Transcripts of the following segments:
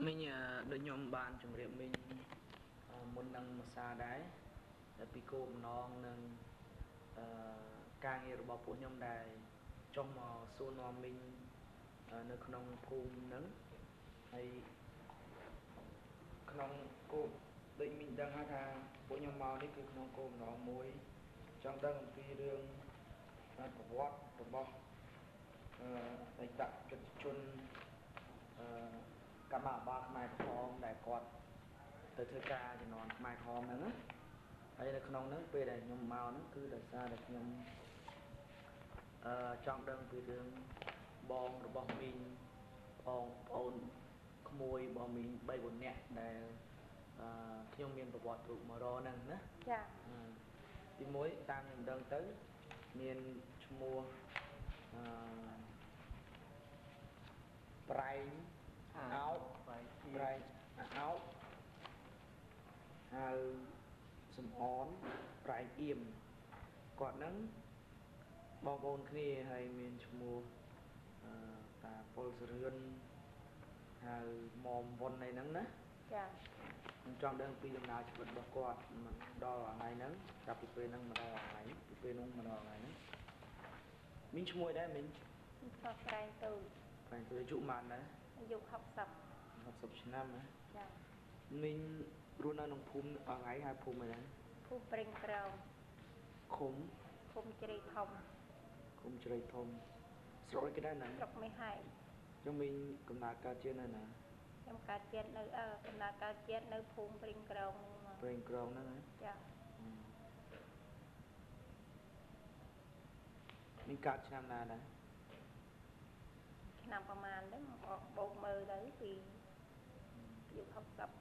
mình đôi nhóm bạn trong riêng mình muốn nâng một xa đáy để bị cô non nâng ca nghe robot của nhóm đài trong số nó mình nơi khung phùm nâng hay khung cô định mình đang hát hàng của nhóm màu đấy cứ khung cô nó mối trong đang phi đường của what robot để đặt cho chun cả mà ba mai phong đại quạt từ thời ca thì nó mai phong nữa hay là không nó về đây nhom màu nó cứ là xa được nhom trong đơn về đường bong rồi bong mình bong ôn môi bong mình bay bồn nhẹ để nhom miền bọt tụ mà ro nè nữa thì mối tăng đơn tới miền mua prai áo prai áo sầm ón prai im còn nắng bong bồn kia hay miền mua ta pol sườn hay mồm vôn này nắng nè trong đơn phi làm nào chụp bọc quạt đo vào ngày nắng gặp phi nắng mà đo vào ngày phi nung mà đo vào ngày nắng mình mua đấy mình có prai từ trụ màn đấy dục học sập năm đấy mình luôn ở nông phum ở ngày hai phum này đấy phum pring cầu khum chơi thông rồi cái đó nè mấy hai cho mình cầm nát cá chiên này nè em cá chiên nơi cầm nát cá chiên nơi phum pring cầu nữa đấy mình cắt năm nào đấy nămประมาณ đấy bộ mơ đấy thì dục học tập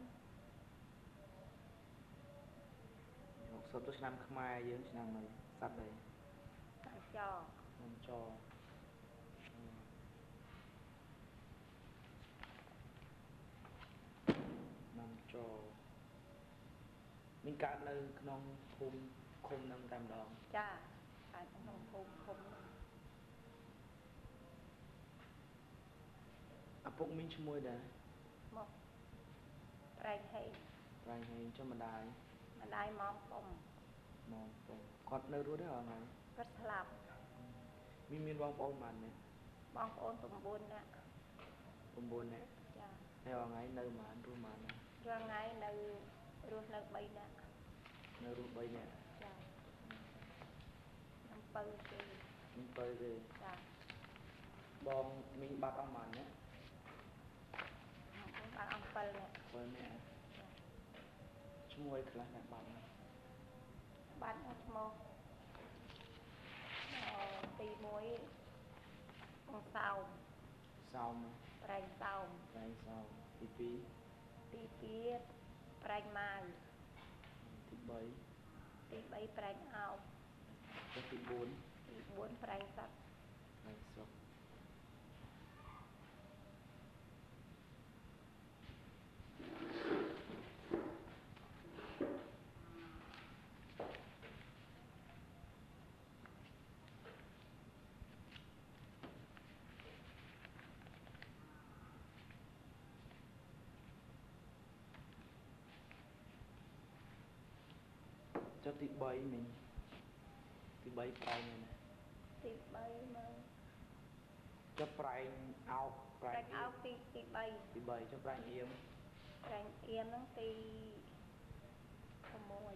tôi năm Khmer với năm này sắp đây cho năm cho mình cắt nơi non khum năm tam đòn cha phải trong khum bụng mình mua đấy một prai hay cho mình đài mong còn nơi đó đấy ở này rất làm mình bong ôn màn này bong ôn tụm buồn nè theo ngày nơi mà anh màn này rồi ngày nơi bay nè nơi bay nè năm pơi về bong mình bắt ông màn nhé bắt ông pơi nè chung quay khá là bạn một tì muối con sao mà prai sao tí phí prai mai tí bấy prai ao tí bốn prai sắt cho tí bấy mình tí bấy prai này nè tí bấy mà cho prai áo tí bấy cho prai yên nó tí môi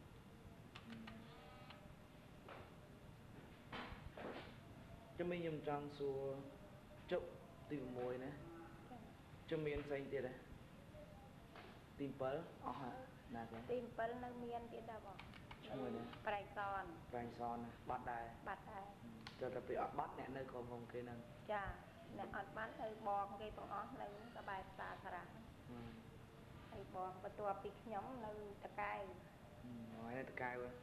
cho mình dùng trang xua chụp tí môi nè cho mình xanh tiệt này tìm bớ nè tìm bớ nó miên tiệt đâu bỏ prai son bắt đài cho ta bị bắt nè nơi còn không kia nè cha nè bắt nơi bong cái bong nơi cái bài ta thàไอ้บองประตูปิดnhóm nơiตะไคร้ nói là tะcai vậy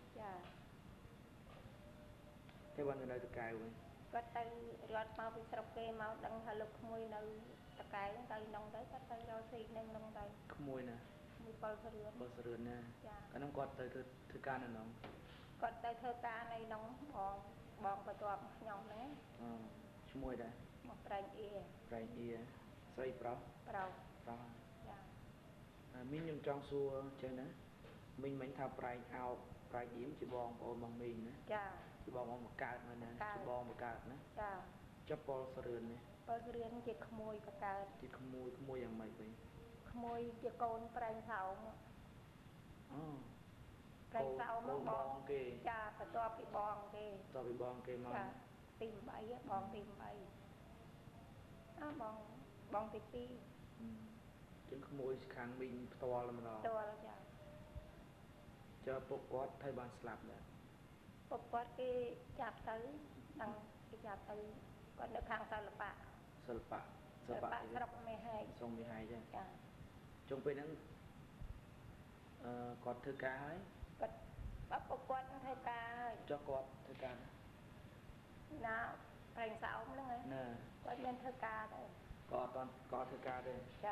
thế bao nhiêu nơi tะcai vậy có tay rót mau bị sập kê mau đằng hà lục mùi nơi tะcai tay nông tới có tay rau xì nâng nông tay mùi nè mùi bơ sườn nè cái nông quạt tới thứ ca này nông quạt tới thơ ca này nông bongประตูnhóm này mùi đây một prai ia xoay pro dạ មីងខ្ញុំចង់សួរចឹងណាមីងមិញថាប្រែងអោបប្រែងអៀមជាបងប្អូនរបស់មីងណាចាជាបងមកកើតមែនណាជាបងមកកើតណាចាចាប់ពលសរឿននេះពលសរឿនជាក្មួយបកើតជាក្មួយយ៉ាងម៉េចវិញក្មួយជាកូនប្រែងសោមអូប្រែងសោមមកបងគេចាបន្ទាប់ពីបងគេមកចាទី8បងទី8បងទី2ចឹងក្មួយខាងមីងផ្ទាល់ម្ដងផ្ទាល់ចាចើពុកគាត់ថៃបានស្លាប់ដែរពុកគាត់គេចាប់ទៅតាំងគេចាប់ទៅគាត់នៅខាងសិល្បៈស្រុកមេហែកចាចុងពេលហ្នឹងគាត់ធ្វើការហើយគាត់ពុកគាត់ធ្វើការហើយចុះគាត់ធ្វើការណាប្រេងសោមហ្នឹងឯងណាគាត់មានធ្វើការដែរគាត់ធ្វើការទេចា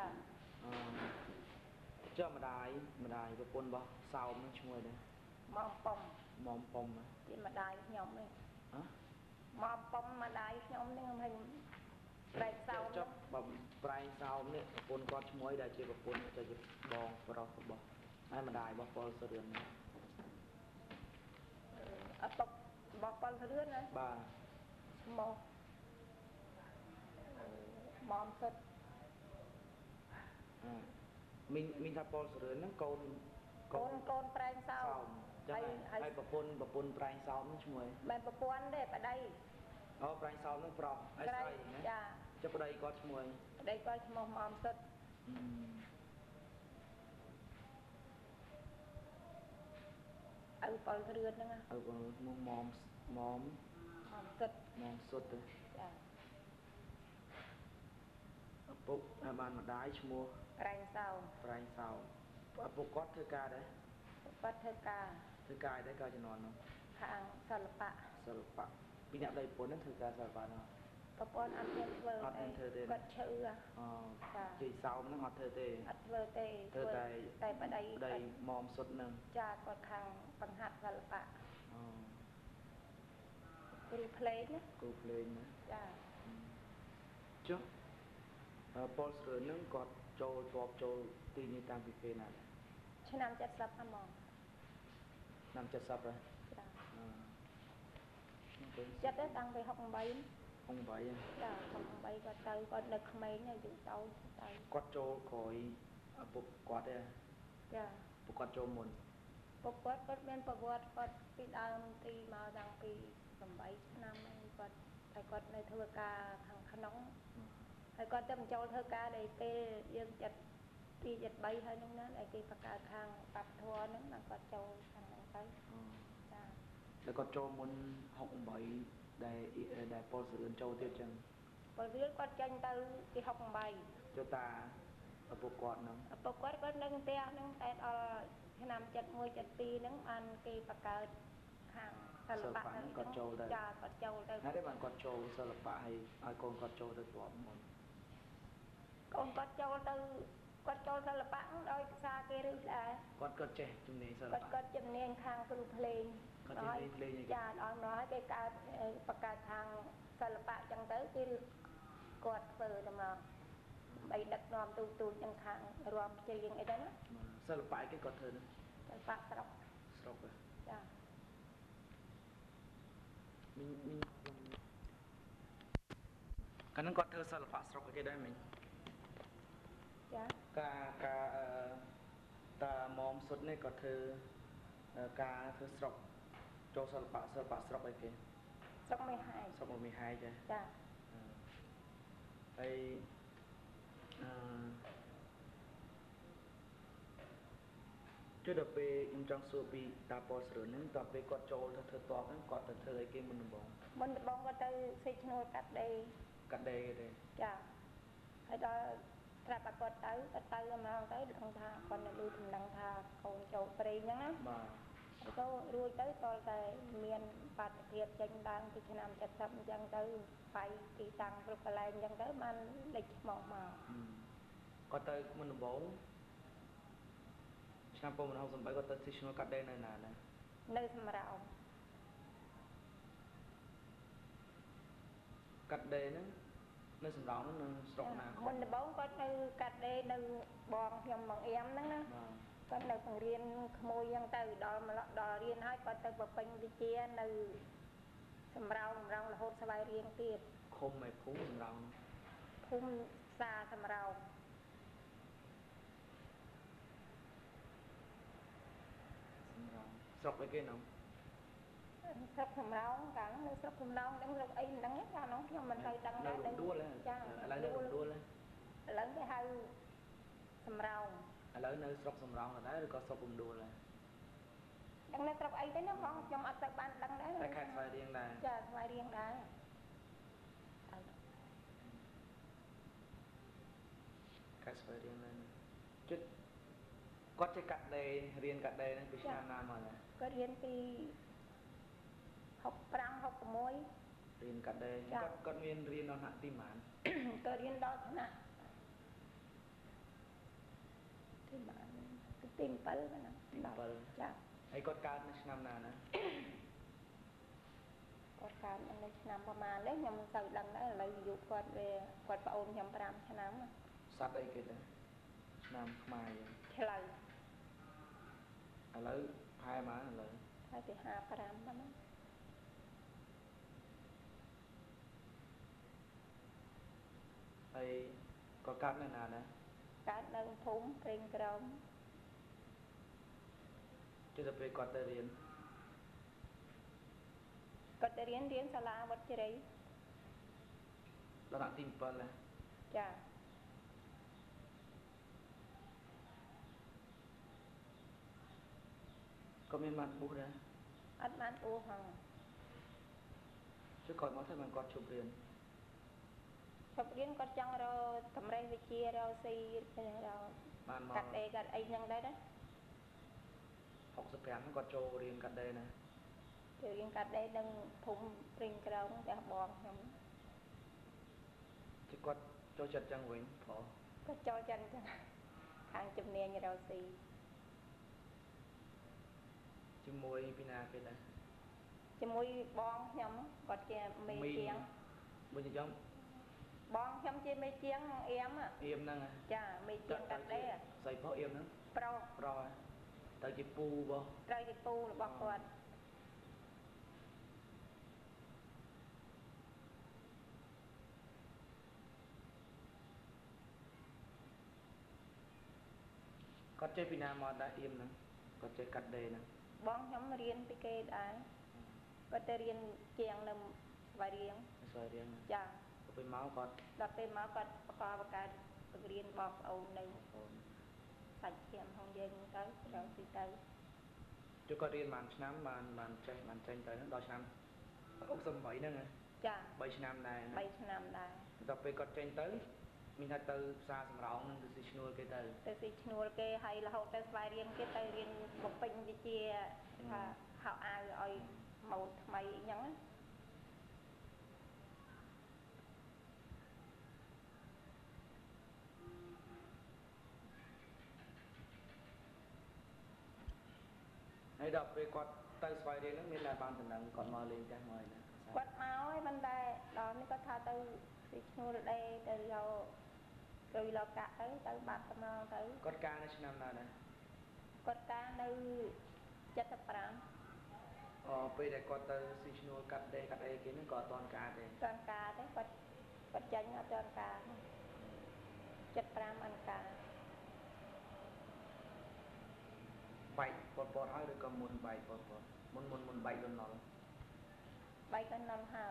ចុះម្ដាយប្រពន្ធរបស់សោមហ្នឹងឈ្មោះអីដែរម៉មប៉ុមជាម្ដាយខ្ញុំនេះម៉មប៉ុមម្ដាយខ្ញុំនេះមិនប្រែងសោមចុះបើប្រែងសោមនេះប្រពន្ធគាត់ឈ្មោះអីដែលជាប្រពន្ធទៅជាបងប្រុសរបស់ហើយម្ដាយរបស់ពលសរឿននេះឪពុករបស់ពលសរឿនណាបាទឈ្មោះម៉មសុតមីងថាពលសរឿនហ្នឹងកូនប្រែងសោមហើយប្រពន្ធប្រែងសោមហ្នឹងឈ្មោះអីមិនប្រពន្ធទេប្តីអូប្រែងសោមហ្នឹងប្រុសហើយស្រីណាចាចុះប្តីគាត់ឈ្មោះអីប្តីគាត់ឈ្មោះម៉មសុតឪពលសរឿនហ្នឹងឪពលឈ្មោះម៉មសុតទៅចាឪពុកបានម្ដាយឈ្មោះប្រែងសោមឪពុកគាត់ធ្វើការដែរគាត់ធ្វើការដែរការជំនាន់នោះខាងសិល្បៈពីអ្នកដៃប្រពន្ធហ្នឹងធ្វើការសិល្បៈនោះប្រពន្ធអត់មានធ្វើទេគាត់ឈឺអូចាជ័យសោមហ្នឹងអត់ធ្វើទេធ្វើតែប្តីម៉មសុតហ្នឹងចាគាត់ខាងបង្ហាត់សិល្បៈអូគ្រូភ្លេងណាចាចុះពលសរឿនហ្នឹងគាត់ចូលទីនេះតាំងពីពេលណាឆ្នាំ70ហ្មងឆ្នាំ70ហ៎ចាចិត្តតាំងពី68ចា68គាត់នៅក្មេងអាយុទៅគាត់ចូលក្រោយឪពុកគាត់ទេចាពុកគាត់ចូលមុនពុកគាត់មានប្រវត្តិគាត់ពីដើមទីមកតាំងពី8ឆ្នាំហ្នឹងគាត់នៅធ្វើការខាងក្នុងហើយគាត់ទៅបញ្ចូលធ្វើការដែលពេលយើង2 73ហើយហ្នឹងណាដែលគេបង្កើតខាងបព្វធម៌ហ្នឹងណាគាត់ចូលខាងហ្នឹងទៅចាแล้วគាត់ចូលមុន68ដែលពលសរឿនចូលទៀតចឹងពលសរឿនគាត់ចេញទៅទី68ចុះតាឪពុកគាត់ហ្នឹងឪពុកគាត់នៅផ្ទះហ្នឹងតែដល់ឆ្នាំ71 72ហ្នឹងបានគេបង្កើតខាងសិល្បៈហ្នឹងគាត់ចូលទៅចាគាត់ចូលទៅហើយតែបានគាត់ចូលសិល្បៈហើយកូនគាត់ចូលទៅស្រាប់មុនកូនគាត់ចូលសិល្បៈដោយភាសាគេឬស្អែគាត់ចេះជំនាញសិល្បៈគាត់ជំនាញខាងគ្រូភ្លេងគាត់ជំនាញភ្លេងចាដល់នោះហើយគេបង្កើតខាងសិល្បៈចឹងទៅគេគាត់ធ្វើតែមកបីដឹកនាំទូចឹងខាងរួមច្រៀងអីទៅណាសិល្បៈគេគាត់ធ្វើហ្នឹងសិល្បៈស្រុកចាមីងកាលហ្នឹងគាត់ធ្វើសិល្បៈស្រុកគេដែរមិញចាការតាម៉មសុតនេះគាត់ធ្វើការធ្វើស្រុកចូលសិល្បៈស្រុកអីគេស្រុកមេហែកចាហើយចុះដល់ពេលខ្ញុំចង់សួរពីតាពលសរឿនហ្នឹងតើពេលគាត់ចូលទៅធ្វើតបហ្នឹងគាត់ទៅធ្វើអីគេមុនដំបូងគាត់ទៅសេឈ្នួលកាត់ដេរទេចាហើយដល់ត្រាប់តែគាត់ទៅមកទៅដឹងថាគាត់នៅលឺដំណឹងថាកូនចូលព្រៃអញ្ចឹងណាបាទហើយក៏រួចទៅតលតែមានបាតុភិបចេញឡើងពីឆ្នាំ70អញ្ចឹងទៅបាយទីតាំងគ្រប់កន្លែងអញ្ចឹងទៅបានលេចឈ្មោះមកគាត់ទៅមុនដំបូងឆ្នាំ1963គាត់ទៅទីឈ្នួលកាត់ដេរនៅណានៅសម្រោងកាត់ដេរហ្នឹង nơi sầm rau nó sọc nào mình là bóng có nơi cắt đê nơi bòn nhầm bằng em đó nè có nơi phần riêng môi dân từ đó mà đò riêng hết có từ bậc bình đi chia nơi sầm rau là hốt sài riêng tiệt khôm mày phú sầm rau phun xa sầm rau sọc cái kia nó sọc sầm rau cả nơi sọc sầm rau đang sọc ấy đang nhất ra nó nhưng mình phải đăng ra đây đua lên lấy đua lên lớn cái hai sầm rau lấy nơi sọc sầm rau là đấy rồi có sọc đua lên đăng lên sọc ấy đấy nó không trong ở tại ban đăng đấy tại khai xoay riêng đây dạ xoay riêng đấy khai xoay riêng lên chút có chơi cắt đây riêng cắt đây nó bị nam mà có riêng thì học pram học môi riêng cắt đây có riêng nó nặng tim mạn có riêng đó thế nào tim mạn tim pal cái nào tim pal dạ ไอ้กดการในឆ្នាំណាណាគាត់កើតនៅឆ្នាំប្រហែលនេះខ្ញុំទៅដឹងដែរឥឡូវអាយុគាត់វាគាត់ប្អូនខ្ញុំ5ឆ្នាំសត្វអីគេដែរឆ្នាំខ្មែរយើងឆ្លូវឥឡូវផែមកឥឡូវហើយទី55ហ្នឹងហើយគាត់កើតនៅណាដែរកើតនៅភូមិព្រេងក្រមជិះទៅពេលគាត់ទៅរៀនសាលាវត្តជ័យដល់ដាក់ទី7ណាចាក៏មានបានបុះដែរអត់បានអ៊ូហងជួយគាត់មកទៅបានគាត់ជប់រៀនគាត់ចង់រកតម្រេះវិជារកស៊ីរកបានមកកាត់អីហ្នឹងដែរណា 65គាត់ចូលរៀនកាត់ដេរណាចូលរៀនកាត់ដេរនឹងភូមិព្រេងក្រមផ្ទះបងខ្ញុំជិះគាត់ចូលចិត្តចឹងវិញព្រោះគាត់ចូលចិត្តចឹងខាងជំនាញរកស៊ីជាមួយពីណាគេដែរជាមួយបងខ្ញុំគាត់ជាមេជាងមួយចឹងបងខ្ញុំជាមេជាងអៀមហ្នឹងចាមេជាងកាត់ដេរស្អីផុសអៀមហ្នឹងប្រុសទៅជាពូបងត្រូវជាពូរបស់គាត់គាត់ចេះពីណាមកដែរអៀមហ្នឹងគាត់ចេះកាត់ដេរហ្នឹងបងខ្ញុំរៀនពីគេដែរគាត់ទៅរៀនជាងនៅស្វាយរៀងចាពេលមកគាត់ដល់ពេលមកគាត់បង្កើតបង្រៀនបងប្អូននៅសាច់ឈាមของយើងទៅត្រូវទីទៅជួយគាត់រៀនបានឆ្នាំបានចេះទៅដល់ឆ្នាំ68ហ្នឹងចា 3ឆ្នាំដែរ 3ឆ្នាំដែរដល់ពេលគាត់ចេញទៅមានថាទៅផ្សារសំរោងនឹងទៅស៊ីឈ្នួលគេទៅស៊ីឈ្នួលគេហើយរហូតទៅស្វែងរៀនគេទៅរៀនបំពេញវិជ្ជាថាហៅអាវឲ្យម៉ូដថ្មីអីចឹងហើយដល់ពេលគាត់ទៅស្វែងរៀនហ្នឹងមានតែបានតំណែងគាត់មកលេងចាស់មកណាគាត់មកហើយមិនតែដល់នេះគាត់ថាទៅស៊ីឈ្នួលដេទៅយកកាក់ទៅបាត់ទៅមកទៅគាត់ការនៅឆ្នាំណាដែរគាត់ការនៅ75 ពេលដែលគាត់ទៅស៊ីឈ្នួលកាត់ដេកាត់អីគេហ្នឹងក៏អត់ទាន់ការទេគាត់ចាញ់អត់ទាន់ការ75អង្ការបែកពតហើយឬក៏មុនបែកពតមុនបែកលន់ណល់បែកលន់ណល់ហើយ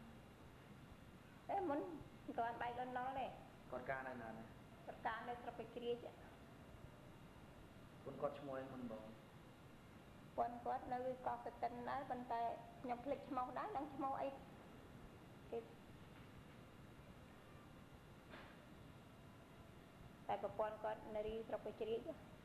មុនគាត់បែកលន់ណល់ទេគាត់ការនៅណាដែរគាត់ការនៅស្រុកពេជ្រជ្រាចគាត់ឈ្មោះអីមុនបងគាត់នៅកោះកតិនដែរប៉ុន្តែខ្ញុំភ្លេចឈ្មោះដែរដឹងឈ្មោះអីគេតែប្រពន្ធគាត់នៅរីស្រុកពេជ្រជ្រាច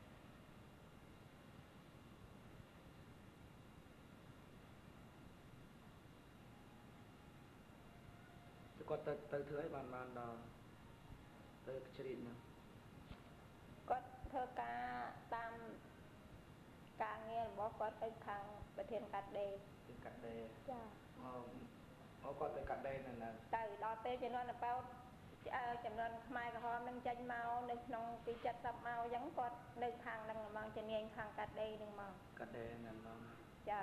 គាត់ទៅធ្វើអីបានដល់ទៅជ្រៀតហ្នឹងគាត់ធ្វើការតាមការងាររបស់គាត់ទៅខាងប្រធានកាត់ដេរចាចាគាត់ទៅកាត់ដេរនៅណាទៅដល់ពេលជំនាន់ប៉ោតចំនួនខ្មែរក្រហមនឹងចេញមកនៅក្នុងពី70មកអញ្ចឹងគាត់នៅខាងនឹងហ្មងជំនាញខាងកាត់ដេរនឹងហ្មងកាត់ដេរហ្នឹងហ្មងចា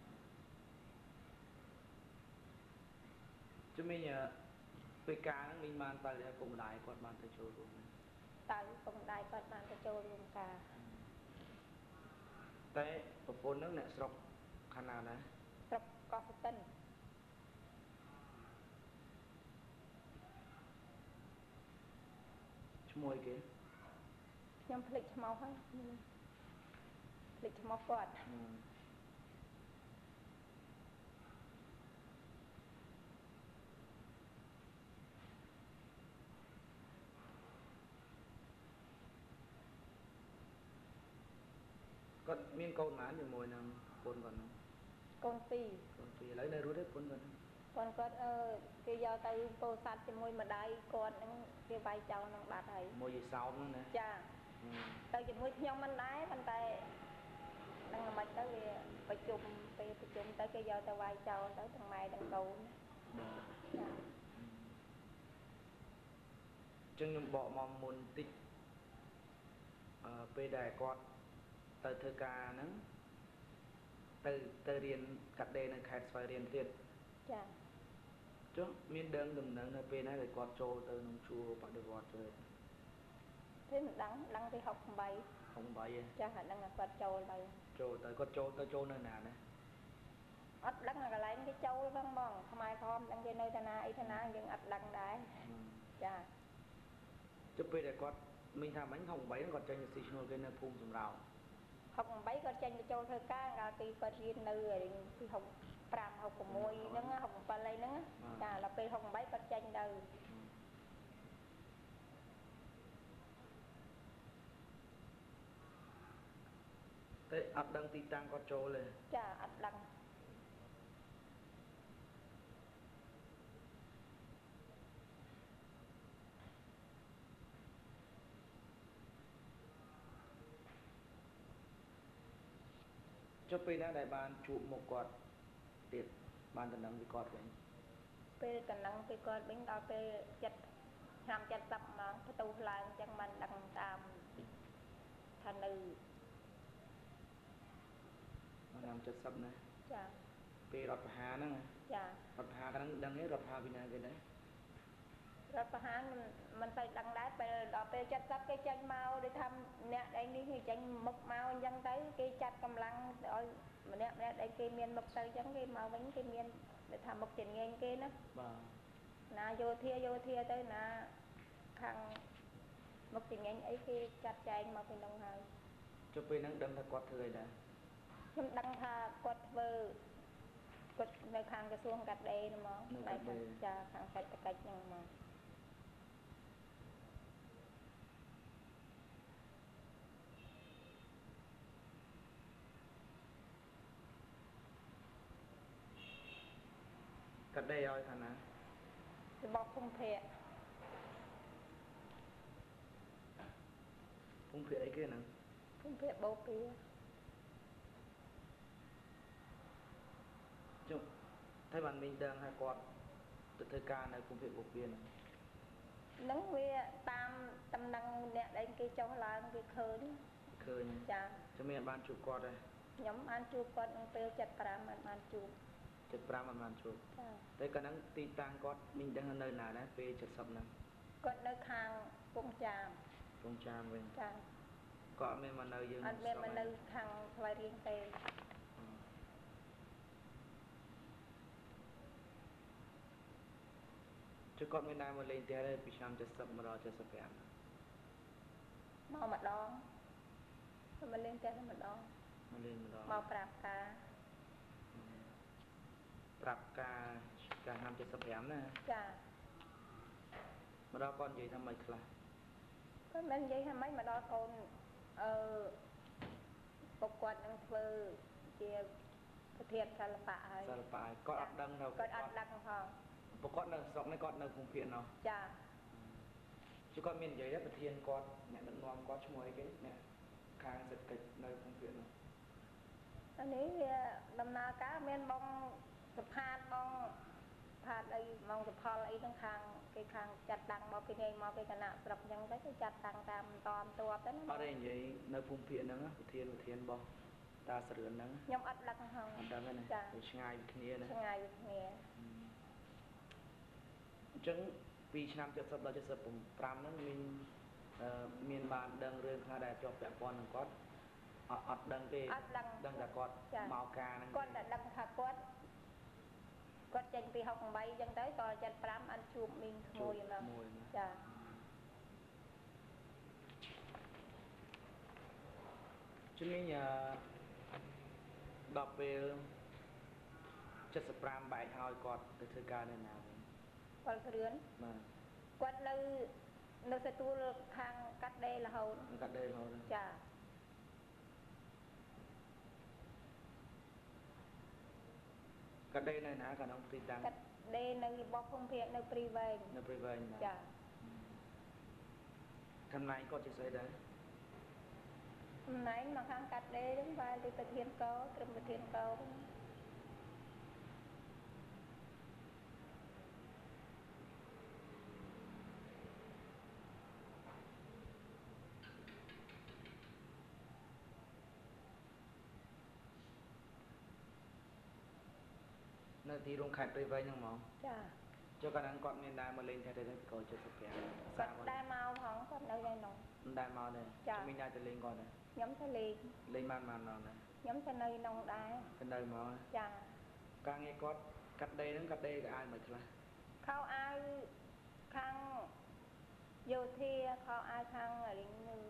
ជំនាញពេលការហ្នឹងមីងបានទៅពុកម្ដាយគាត់បានទៅចូលរួមតើពុកម្ដាយគាត់បានទៅចូលរួមការតែប្រពន្ធហ្នឹងអ្នកស្រុកខាងណាដែរស្រុកកោះស្ទឹងឈ្មោះអីគេខ្ញុំភ្លេចឈ្មោះហើយភ្លេចឈ្មោះគាត់គាត់មានកូនណាជាមួយនឹងប្រពន្ធគាត់ហ្នឹងកូន2ឥឡូវនៅរស់ទេប្រពន្ធគាត់គេយកទៅពោធិ៍សាត់ជាមួយម្ដាយគាត់ហ្នឹងគេវាយចោលនឹងបាត់ហើយមួយយីសោមហ្នឹងណាចាទៅជាមួយខ្ញុំមិនដែរប៉ុន្តែនឹងមិនទៅវាប្រជុំពេលប្រជុំទៅគេយកទៅវាយចោលទៅទាំងម៉ែទាំងកូនចាចឹងខ្ញុំបកមកមុនតិចពេលដែលគាត់ទៅធ្វើការហ្នឹងទៅរៀនកាត់ដេរនៅខេត្តស្វាយរៀងទៀតចាចុះមានដឹងដំណឹងនៅពេលណាដែលគាត់ចូលទៅក្នុងជួរបដិវត្តទៅទេមិនដឹងពី68ចាហ្នឹងគាត់ចូលទៅគាត់ចូលនៅណាណាអត់ដឹងកន្លែងគេចូលហ្នឹងហ្មងខ្មែរក្រមដឹងគេនៅតាណាអីតាណាយើងអត់ដឹងដែរចាចុះពេលដែលគាត់មានថាមិញ68ហ្នឹងគាត់ចេញទៅស៊ីឈ្នួលគេនៅភូមិសំរោង 68គាត់ចេញទៅចូលធ្វើការកាលពីគាត់រៀននៅពី65 66ហ្នឹង67អីហ្នឹងចាដល់ពេល68គាត់ចេញទៅតែអត់ដឹងទីតាំងគាត់ចូលទេចាអត់ដឹងចុះពេលណាដែលបានជួបមុខគាត់ទៀតបានតំណឹងពីគាត់វិញពេលតំណឹងពីគាត់វិញដល់ពេលឆ្នាំ70មកបន្ទោសឡើងអញ្ចឹងបានដឹងតាមថានៅឆ្នាំ70ណាចាពេលរដ្ឋប្រហារហ្នឹងចារដ្ឋប្រហារហ្នឹងដឹងទេរដ្ឋប្រហារពីណាគេដែររដ្ឋប្រហារមិនទៅដឹងដែរពេលដល់ពេល70គេចេញមកដូចថាអ្នកឯនេះគេចេញមុខមកអញ្ចឹងទៅគេចាត់កម្លាំងឲ្យម្នាក់ដែលគេមានមុខទៅអញ្ចឹងគេមកវិញគេមានដូចថាមុខជំនាញគេណាបាទណាយោធាទៅណាខាងមុខជំនាញអីគេចាត់ចែងមកពីនោះហើយចុះពេលហ្នឹងដឹងថាគាត់ធ្វើអីដែរខ្ញុំដឹងថាគាត់ធ្វើគាត់នៅខាងក្រសួងកាត់ដេរហ្មងតែចាខាងសេដ្ឋកិច្ចហ្នឹងហ្មងកាត់ដេរឲ្យខាងណារបស់ភូមិភាគអីគេហ្នឹងភូមិភាគបូព៌ាចុះតែបានមីងដឹងថាគាត់ទៅធ្វើការនៅភូមិភាគបូព៌ាហ្នឹងវាតាមតំណែងអ្នកដែលគេចុះឡើងគេឃើញចាចាំមានបានជួបគាត់ទេខ្ញុំបានជួបគាត់នៅពេល75បានជួប 75បានជួបតែកាលហ្នឹងទីតាំងគាត់មីងដឹងនៅណាដែរពេល70ហ្នឹងគាត់នៅខាងពងចាមវិញចាគាត់អត់មានមកនៅយើងអត់មានមកនៅខាងស្វាយរៀងទេចុះគាត់មានដើរមកលេងផ្ទះទេពីឆ្នាំ70មកដល់75 មកម្ដងគាត់មកលេងផ្ទះតែម្ដងមកប្រាប់ការឆ្នាំ75ណាចាមកដល់គាត់និយាយថាម៉េចខ្លះគាត់មិននិយាយថាម៉េចមកដល់កូនពុកគាត់នឹងធ្វើជាប្រធានសិល្បៈហើយគាត់អត់ដឹងគាត់អត់ដឹងផងពួកគាត់នៅស្រុកនេះគាត់នៅភូមិភាគនោះចា chứគាត់មាននិយាយប្រធានគាត់អ្នកដឹកនាំគាត់ឈ្មោះអីគេអ្នកខាងសេដ្ឋកិច្ចនៅភូមិភាគនោះអានេះវាដំណើរការមានបងសុផាតបងផ phạt ấy mong cái phò ấy đang khang chặt đằng mà cái này mà cái nạ sập nhưng cái chặt đằng tam tòm tua tới nó ở đây vậy nơi phun phiện nắng thiên bò ta sờ rửa nắng nhom ắt lắc không ăn đằng cái này để ngay cái kia này ngay cái kia chứng vì năm chục sập đó chục sậpผมpramนั้นmiền bàn đằng rừng khai đại choแบบปอนก็อัดดังเกดังแต่กอดเมากานั่นกอดดังค่ะกอดเจนปี6 ใบยังtới cònจัดปรามอันชูมิงขโมยมาจ้ะช่วงนี้ดอกเบลจะสปรามใบหอยกอดในเทศกาลในนากอดเรือนกอดในสตูทางกัดเดย์ละเขากัดเดย์เขาจ้ะกัดเดย์ในนากับน้องตีตังกัดเดย์ในบอกพงเพียในปรีเวงจ้ะทำไมก็จะใส่ได้ไหนมาข้างกัดเดย์đứng vai đi thực hiện câu trùm thực hiện câu នៅទីរោងខេត្តព្រៃវែងហ្នឹងហ្មងចាចុះកាលហ្នឹងគាត់មានដើរមកលេងថែទៅក៏75 គាត់ដើរមកផងគាត់នៅឯនោះដើរមកដែរមានដើរទៅលេងគាត់ដែរខ្ញុំទៅលេងបានម៉ោងដែរខ្ញុំទៅនៅក្នុងដែរទៅនៅមកចាការងារគាត់កាត់ដេរហ្នឹងកាត់ដេរក៏អាយមិនខ្លះខោអាវខាងយោធាខោអាវខាងរៀងនៅ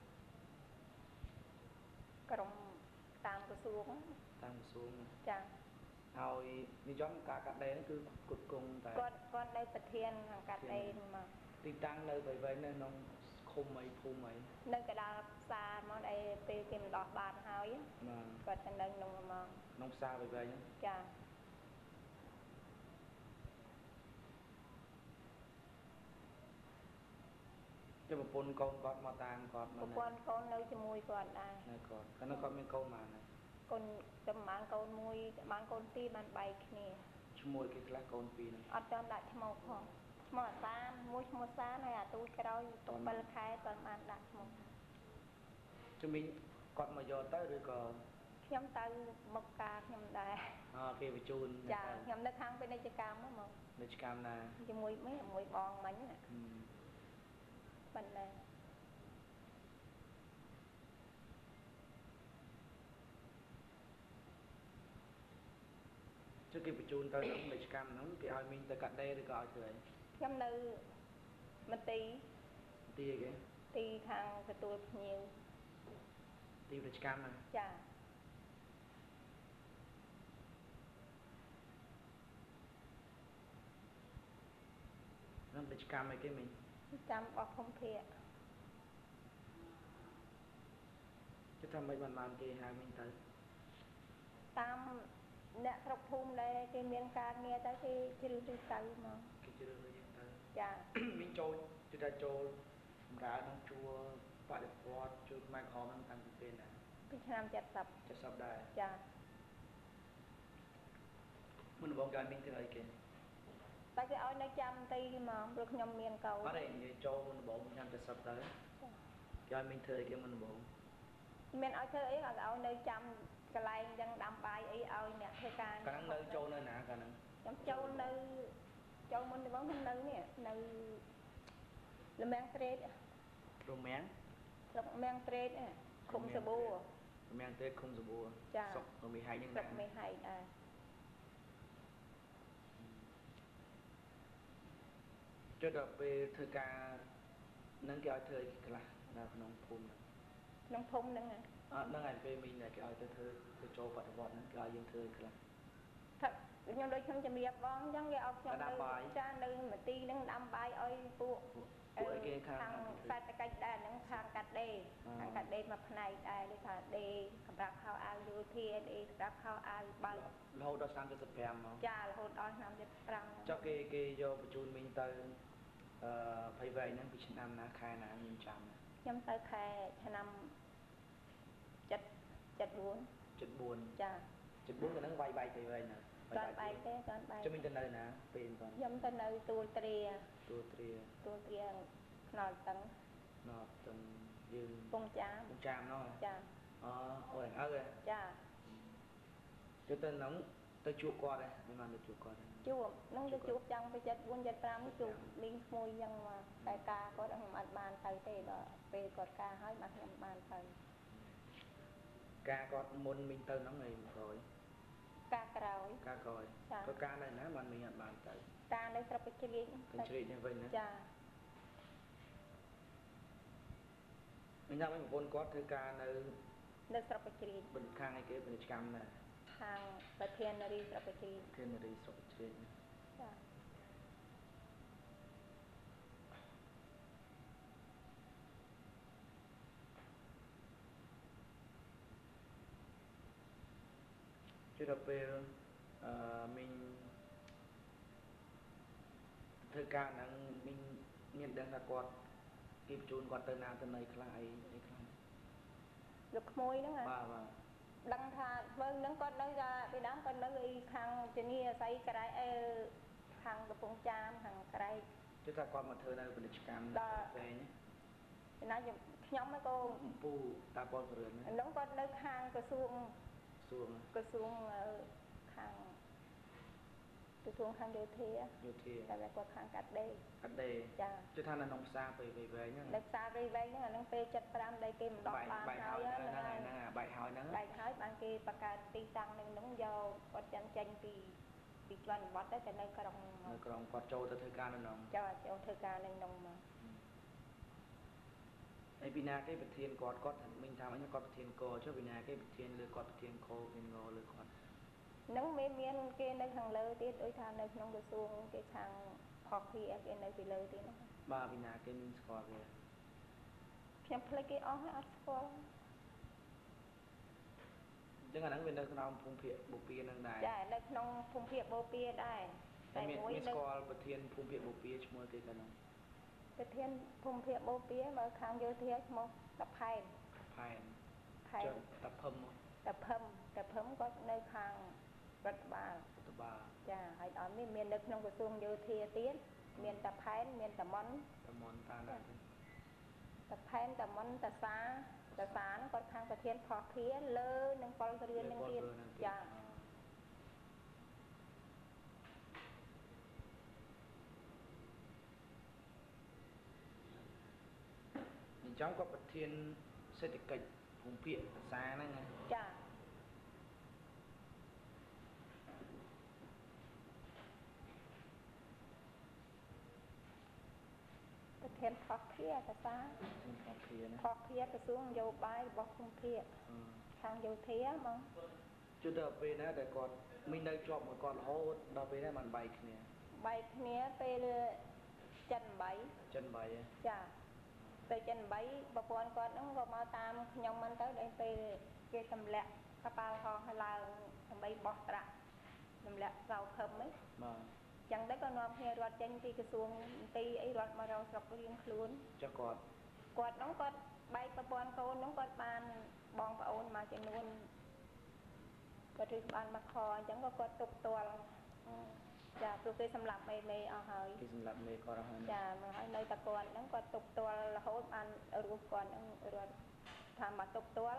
ក្រុមតាមក្រសួងចាហើយនិយមការកាត់ដេរហ្នឹងគឺគុតគង់តែគាត់នៅប្រធានខាងកាត់ដេរមកទីតាំងនៅព្រៃវែងនៅក្នុងឃុំអីភូមិអីនៅកណ្ដាលផ្សារមកដែលពេលគេមិនដោះបានហើយគាត់ទៅនៅក្នុងមកក្នុងផ្សារព្រៃវែងហ្នឹងចាចុះប្រពន្ធកូនគាត់មកតាមគាត់ប្រពន្ធកូននៅជាមួយគាត់ដែរនៅគាត់គាត់មានកូនប៉ុន្មានកូនតែបានកូន1បានកូន2បានបែកគ្នាឈ្មោះគេខ្លះកូន2ហ្នឹងអត់ទាន់ដាក់ឈ្មោះផងឈ្មោះអាសានមួយឈ្មោះសានហើយអាទូក្រោយ7ខែគាត់បានដាក់ឈ្មោះជំនាញគាត់មកយកទៅឬក៏ខ្ញុំទៅមកការខ្ញុំដែរគេបញ្ជូនចាខ្ញុំនៅខាងពាណិជ្ជកម្មមកពាណិជ្ជកម្មណាជាមួយបងមិញណាប៉ុន្តែចុះគេបញ្ជូនទៅពាណិជ្ជកម្មហ្នឹងគេឲ្យមីងទៅកាត់ដេរឬក៏ឲ្យធ្វើអីខ្ញុំនៅមន្ទីអីគេទីខាងទទួលភ្ញៀវទីពាណិជ្ជកម្មណាចាពាណិជ្ជកម្មអីគេមីងចាំបោះភូមិភាគចុះថាមិនបានគេហៅមីងទៅតាមអ្នកស្រុកភូមិដែរគេមានការងារទៅគេជ្រើសរើសទៅមកគេជ្រើសរើសយើងទៅចាមីងចូលជិះថាចូលសម្រាប់ក្នុងជួរបដិវត្តជួយខ្មែរក្រមហ្នឹងតាំងពីពេលណាពីឆ្នាំ70 ដែរចាមុនបងកាយមីងធ្វើអីគេតែគេឲ្យនៅចាំទីហ្មងព្រោះខ្ញុំមានកូនអត់ទេនិយាយចូលមុនបងឆ្នាំ70ទៅគេឲ្យមីងធ្វើអីគេមុនបងមានឲ្យធ្វើអីគាត់ឲ្យនៅចាំកន្លែងចឹងដាំបាយអីឲ្យអ្នកធ្វើការកាលហ្នឹងនៅចូលនៅណាកាលហ្នឹងខ្ញុំចូលមុនទៅបងខ្ញុំនៅនេះនៅលំមាំងត្រេតលំមាំងត្រេតឃុំសាប៊ូលំមាំងត្រេតឃុំសាប៊ូសុកមីហៃហ្នឹងសុកមីហៃដែរចុះដល់ពេលធ្វើការហ្នឹងគេឲ្យធ្វើអីខ្លះនៅក្នុងភូមិហ្នឹងហ្នឹងហើយពេលមីងគេឲ្យទៅចូលបដិវត្តហ្នឹងគេឲ្យយើងធ្វើអីខ្លះថាខ្ញុំដូចខ្ញុំជំរាបបងអញ្ចឹងគេឲ្យខ្ញុំចានៅមន្ទីរហ្នឹងដាំបាយឲ្យពួកគេខាងសេដ្ឋកិច្ចដែរហ្នឹងខាងកាត់ដេរមកផ្នែកដែរដូចថាដេរសម្រាប់ខោអាវយោធាដេរសម្រាប់ខោអាវបើរហូតដល់ឆ្នាំ75មកចារហូតដល់ឆ្នាំ75 ចុះគេយកបញ្ជូនមីងទៅភ័យវែងហ្នឹងពីឆ្នាំណាខែណាខ្ញុំចាំខ្ញុំទៅខែឆ្នាំ74 ចា74 កាលហ្នឹងវាយភ័យវែងណា toàn bài thế toàn bài cho mình tên này nè bên toàn dâm tên nơi tua tria nọ tầng nó từng dương bông chạm nó chà ôi rồi chà cho tên nóng tới chuột qua đây mình làm được chuột qua đây chuột nó được chuột chẳng phải chất buôn chất ram chuột miếng môi nhưng mà cái ca có đang ăn bàn tay thế đó về cột ca hỏi mặt nhầm bàn tay ca có môn mình tên nóng này rồi ca còi có ca này nè mà mình nhận bàn tay ca này sắp cái chơi như vậy nữa chà mình nhắc với một con có thứ ca nơi sắp cái bên khang hay kia bên cam này hàng và thiên nari sắp cái thiên nari sắp cái chứ đâu về mình thời ca năng mình nhận đang là quạt kịp chôn quạt tới nào tới này khai lục môi đó hả và đăng tha vâng nâng con nói ra cái đám con nói đi hàng trên kia xây cái hàng cái phong cham hàng cái chứ ta quạt mà thời này bên cam về nhé nói nhóm mấy cô pu ta quạt rồi nữa nóng con nói hàng cái xuông hàng cái xuông hàng điều thi tại là quạt hàng cắt đây chứ tha là nông xa về nhá đất xa về nhá nông pe chặt pram đây kim đọt bài hỏi nè bài hỏi ban kia bạc ca ti tăng nên nóng dầu quạt tranh vì toàn bọt đấy cái nơi còn quạt trâu tới thời ca nó cho thời ca nên nông mà ไอ้ปีนาcái bậc thiên có mình thầm anh có bậc thiên cô choปีนาcái bậc thiên lừa có bậc thiên cô bên ngô lừa con nắng miên kia nơi hàng lơ tiết đối tham nơi nông cái xuông cái thằng học kia cái nơi bị lơ tiết nó baปีนาcái mình score về nhắm lấy cái ó hay score chứ là nắng bên đây nó phun phiện bột pia năng đài dạ nơi nông phun phiện bột pia đài tại mình score bậc thiên phun phiện bột pia chung với cái cái nào cái thiên phun phiện bột pia mà khang vô thế một tập hai tập hâm có nơi khang rất ba dạ hãy nói miền đất nông của xuông vô thế tiến miền tập hai miền tập món ta này tập hai tập món tập xá nó có khang cái thiên phò phía lơ nâng con cái riêng nâng tiên dạ mình trong có bậc thiên sẽ được kịch phun phiện xa này nghe dạ thiên phò phía tập xá phò phía cái xuống vô bãi bọc phun phiện khang vô thế mà chứ đợt về nè để còn mình đây chọn một con hô đợt về nè mình bay kia về chân bảy dạ về chân bảy bà con nó có mà tam nhông mình tới đây về cái tầm lẹ các bao ho hay là tầm bảy bọt ra tầm lẹ rau thơm ấy chẳng đấy con nộp hè ruột chân thì cái xuông ti ấy ruột mà rau sọc riêng luôn cho quạt nó quạt bay bà con nó quạt bàn bong bà ôn mà chân luôn quạt thì bàn mà kho chẳng có quạt tục tuần dạ tôi cái xâm lập mê ở hơi cái xâm lập mê có ra hơn dạ mà hỏi nơi ta còn nó có tục tua là hốt ăn ở ruột còn rồi tham mà tục tua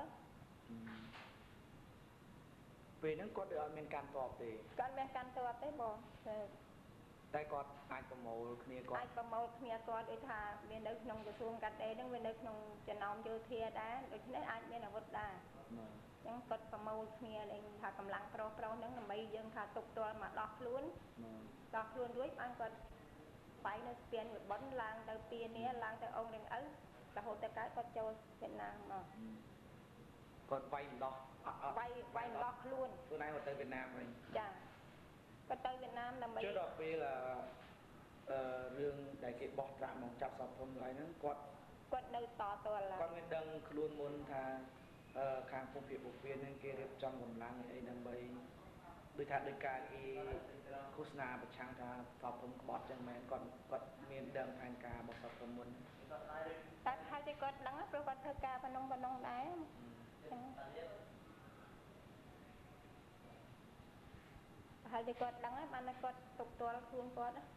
vì nó có được men can tọp thì con men can tọp đấy bò tay con ai có màu kia con để thà bên đây nông của xuông cắt đây bên đây nông chân nông chưa thia đá rồi thế ai bên là vứt đá chẳng có có màu kia nên thà cầm lăng pro nó là mấy dân thà tục tua mà đọt luôn đuối ăn còn phải nó tiền một bón lang từ tiền này lang từ ông đừng ấy cả hồ tới cái con châu Việt Nam mà còn vay đọt luôn bữa nay mà tới Việt Nam rồi dạ có tới Việt Nam là mấy trước đó vì là riêng đại kiện bọt rạm mong chặt sọt thông lại nó quật nơi to là con nguyên đăng luôn muốn thà khang phong phiện bộ viên nên kia trong vòng lang ấy đăng bay đối thà đối cả cáiโฆษณาประชังทาสอบผมบอดจังแม่ก่อนมีเดิมทางกาบอกสอบผมมุนตัดให้จะกดดังนะเพราะว่าเธอกาพนงได้ហើយតែគាត់ដឹងហើយបានតែគាត់ទុកទាល់ខ្លួនគាត់ណា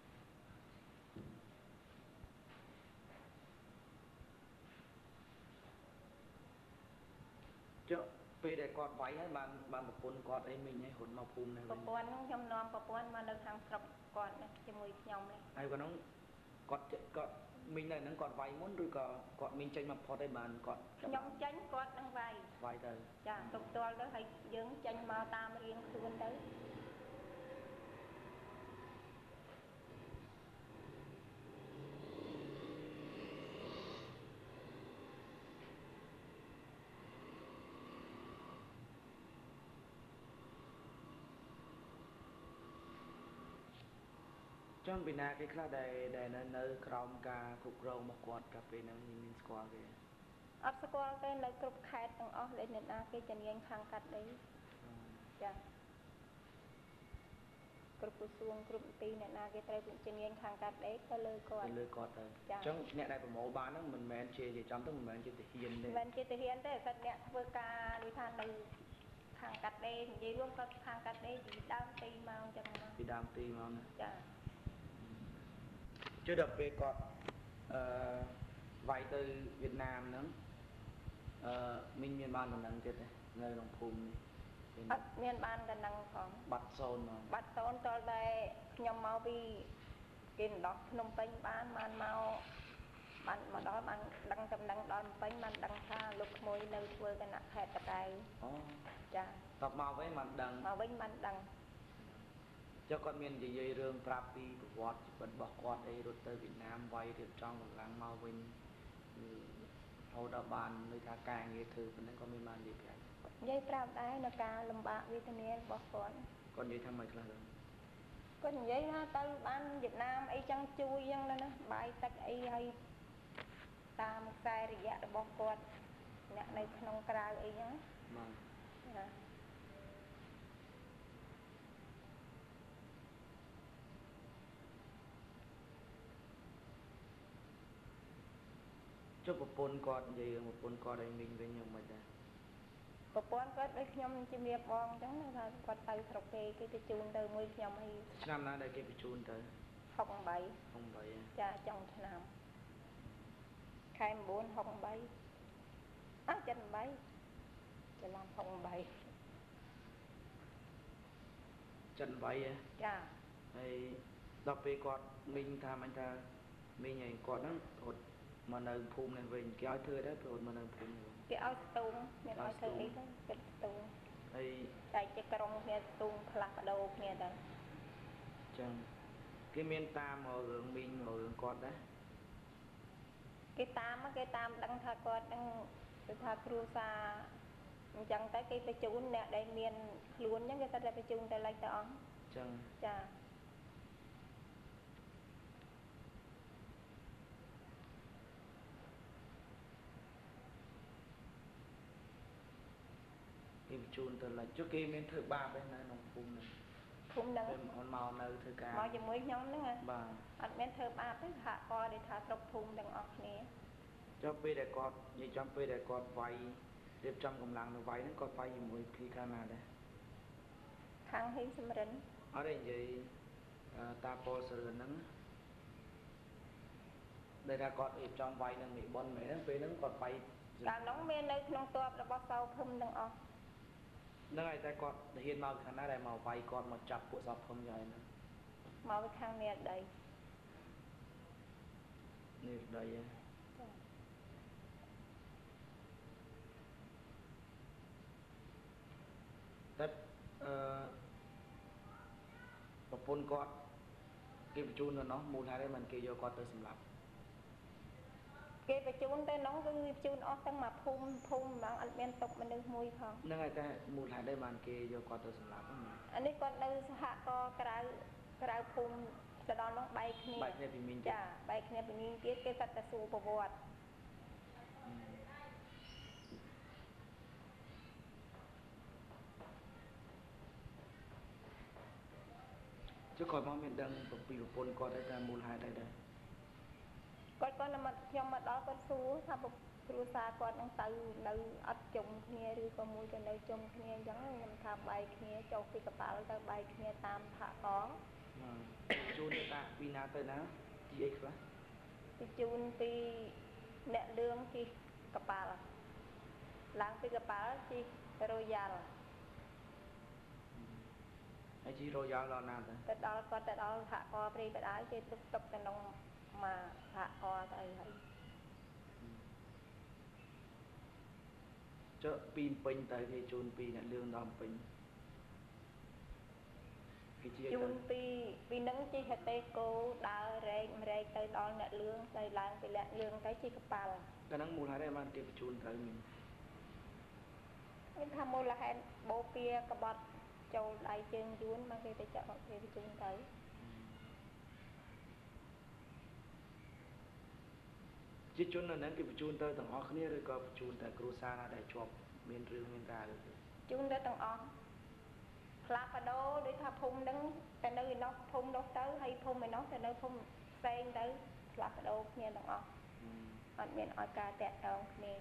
ចុះពេលដែលគាត់វាយហើយបានប្រពន្ធគាត់អីមិញហើយរត់មកភូមិនេះវិញប្រពន្ធខ្ញុំនាំប្រពន្ធមកនៅខាងស្រុកគាត់នេះជាមួយខ្ញុំនេះហើយគាត់គាត់មិញនៅហ្នឹងគាត់វាយមុនឬក៏គាត់មិញចេញមកផុតហើយបានគាត់ខ្ញុំចេញគាត់នឹងវាយទៅចាទុកទាល់ទៅហើយយើងចេញមកតាមរៀងខ្លួនទៅចង់ពីណាគេខ្លះដែលនៅក្រោមការគ្រប់គ្រងរបស់គាត់កាលពេលហ្នឹងមានស្គាល់គេអត់ស្គាល់ទេនៅគ្រប់ខេត្តទាំងអស់ដែលអ្នកណាគេជំនាញខាងកាត់ដីចាគ្រប់ក្រសួងគ្រប់មន្ទីរអ្នកណាគេត្រូវជំនាញខាងកាត់ដីទៅលើគាត់ទៅអញ្ចឹងអ្នកដែលប្រមូលបានហ្នឹងមិនមែនជាចំទៅមិនមែនជាទាហានទេមិនមែនជាទាហានទេគាត់អ្នកធ្វើការនេះថានៅខាងកាត់ដីនិយាយរួមគាត់ខាងកាត់ដីពីដើមទីមកអញ្ចឹងពីដើមទីមកណាចាចុះដល់ពេលគាត់វាយទៅវៀតណាមហ្នឹងមិញមានបានដំណឹងទៀតទេនៅក្នុងភូមិនេះអត់មានបានដំណឹងផងបាត់សូនមកបាត់សូនតលតែខ្ញុំមកពីគេដណ្ដោះភ្នំពេញបានមកដល់បានដឹងដំណឹងដល់ភ្នំពេញបានដឹងថាលោកក្មួយនៅធ្វើគណៈខេត្តតកែវអូចាតបមកវិញមិនដឹងមកវិញមិនដឹង ចុះគាត់មាននិយាយរឿងប្រាប់ពីប្រវត្តិជីវិតរបស់គាត់អីរត់ទៅវៀតណាមវាយរៀបចំកម្លាំងមកវិញហូតដល់បានន័យថាការងារធ្វើប៉ុណ្ណឹងក៏មានបាននិយាយប្រាប់ដែរនៅការលំបាកវេទនារបស់គាត់គាត់និយាយថាម៉េចខ្លះទៅគាត់និយាយថាទៅបានវៀតណាមអីចឹងជួយចឹងណាបាយទឹកអីហើយតាមខ្សែរយៈរបស់គាត់អ្នកនៅក្នុងក្រៅអីចឹងបាទណា ចុះប្រពន្ធគាត់និយាយរឿងប្រពន្ធគាត់ឲ្យមិញវិញយ៉ាងម៉េចដែរប្រពន្ធគាត់ដូចខ្ញុំជំរាបបងអញ្ចឹងថាគាត់ទៅស្រុកគេទៅជូនទៅមួយខ្ញុំអីឆ្នាំណាដែលគេបញ្ជូនទៅ68ចាចុងឆ្នាំខែ9 68អ่ะ78ច្រឡំ68 78ចាហើយដល់ពេលគាត់មិញថាមិញថាមិញឯងគាត់ហ្នឹងរត់ មកនៅភូមិនេះវិញគេឲ្យធ្វើដែរព្រោះមកនៅភូមិនេះគេឲ្យស្ទូងមានឲ្យធ្វើអីទៅគេស្ទូងហើយតែជាក្រុមគ្នាស្ទូងផ្លាស់ប្ដូរគ្នាទៅចឹងគេមានតាមមករឿងមីងមករឿងគាត់ដែរគេតាមដឹងថាគាត់នឹងគឺថាគ្រួសារអញ្ចឹងទៅគេទៅជូនអ្នកដែលមានខ្លួនអញ្ចឹងគេទៅបញ្ជូនទៅលេខទៅអស់ចឹងចា គេបញ្ជូនទៅលេខចុះគេមានធ្វើបាបឯណាក្នុងភូមិហ្នឹងភូមិហ្នឹងអូនមកនៅធ្វើការមកជាមួយខ្ញុំហ្នឹងបាទអត់មានធ្វើបាបទេសហព័ន្ធដែលថាគ្រប់ភូមិទាំងអស់គ្នាចុះពេលដែលគាត់និយាយចំពេលដែលគាត់វាយរៀបចំកម្លាំងទៅវាយហ្នឹងគាត់វាយជាមួយភីខាងណាដែរខាងហ៊ីសំរិនអត់ទេនិយាយតាពលសរឿនហ្នឹងដែលថាគាត់រៀបចំវាយនឹងមីប៉ុនមែនហ្នឹងពេលហ្នឹងគាត់វាយកាលនោះមាននៅក្នុងទ័ពរបស់សៅភឹមទាំងអស់ ហ្នឹងហើយតែគាត់ហ៊ានមកខាងណាដែលមកវាយគាត់មកចាប់ពួកសពភឹមយ៉ាងហ្នឹងមកពីខាងនេះដីនេះដីហ៎តែប្រពន្ធគាត់គេបញ្ជូនទៅនោះមូលហេតុអីមិនគេយកគាត់ទៅសម្លាប់គេបញ្ជូនទៅនោះគឺបញ្ជូនអស់ទាំងមកភូមិហ្មងអត់មានຕົកមនុស្សមួយផងហ្នឹងហើយតែមូលហេតុអីបានគេយកគាត់ទៅសម្លាប់ហ្នឹងអានេះគាត់នៅសហគមន៍ក្រៅភូមិទៅដល់នោះបែកគ្នាពីមីងចាបែកគ្នាពីមីងទៀតគេគាត់ទៅសួរប្រវត្តិចុះគាត់មកមានដឹងពីប្រពន្ធគាត់ដែរថាមូលហេតុអីដែរគាត់គាត់មកខ្ញុំមកដល់គាត់សួរថាគ្រួសារគាត់នឹងទៅនៅអត់ជុំគ្នាឬក៏មួយក៏នៅជុំគ្នាអញ្ចឹងខ្ញុំថាបែកគ្នាចុះពីកប៉ាល់ទៅបែកគ្នាតាមផាកកងជួនទៅតាពីណាទៅណាជីអីខ្លះពីជូនពីអ្នកលឿងជិះកប៉ាល់ឡើងពីកប៉ាល់ជិះរ៉ូយ៉ាល់ហើយជិះរ៉ូយ៉ាល់ដល់ណាទៅដល់គាត់ទៅដល់ផាកកព្រៃបដាយគេទុកទៅក្នុងមកផាកកទៅហើយចុះពីពេញទៅគេជូនពីអ្នកលឿងដល់ពេញគេជាជូនពីនឹងជិះហតេកូដើររែកម្រែកទៅដល់អ្នកលឿងទៅឡើងពីអ្នកលឿងទៅជិះកប៉ាល់តែហ្នឹងមូលហេតុអីបានគេបញ្ជូនទៅមានថាមូលហេតុបូព៌ាក្បត់ចូលដៃជើងយួនមកគេទៅចាក់គេបញ្ជូនទៅជាជននៅហ្នឹងគេបញ្ជូនទៅទាំងអស់គ្នាឬក៏បញ្ជូនតែគ្រួសារណាដែលជាប់មានរឿងមានរ៉ាវជូនទៅទាំងអស់ផ្លាស់បដូរដូចថាភូមិហ្នឹងទៅនៅឯនោះភូមិនោះទៅហើយភូមិឯនោះទៅនៅភូមិផ្សេងទៅផ្លាស់បដូរគ្នាទាំងអស់អត់មានឲ្យការតាក់ទងគ្នា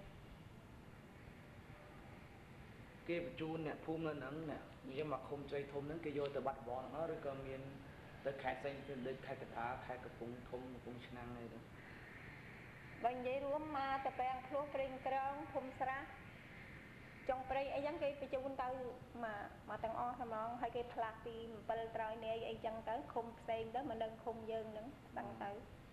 គេបញ្ជូនអ្នកភូមិនៅហ្នឹងអ្នកនិយាយមកឃុំជ័យធំហ្នឹងគេយកទៅបាត់បង់ហ្នឹងឬក៏មានទៅខេត្តផ្សេងទៀតដូចខេត្តកណ្ដាលខេត្តកំពង់ធំកំពង់ឆ្នាំងអីទៅបើនិយាយរួមមកទៅពាំងឃ្លោះព្រេងក្រងភូមិស្រះចុងព្រៃអីចឹងគេបញ្ជូនទៅមកទាំងអស់ហ្មងហើយគេផ្លាស់ពី7ត្រោយនាយអីចឹងទៅឃុំផ្សេងទៅមកនៅឃុំយើងហ្នឹងដឹងទៅ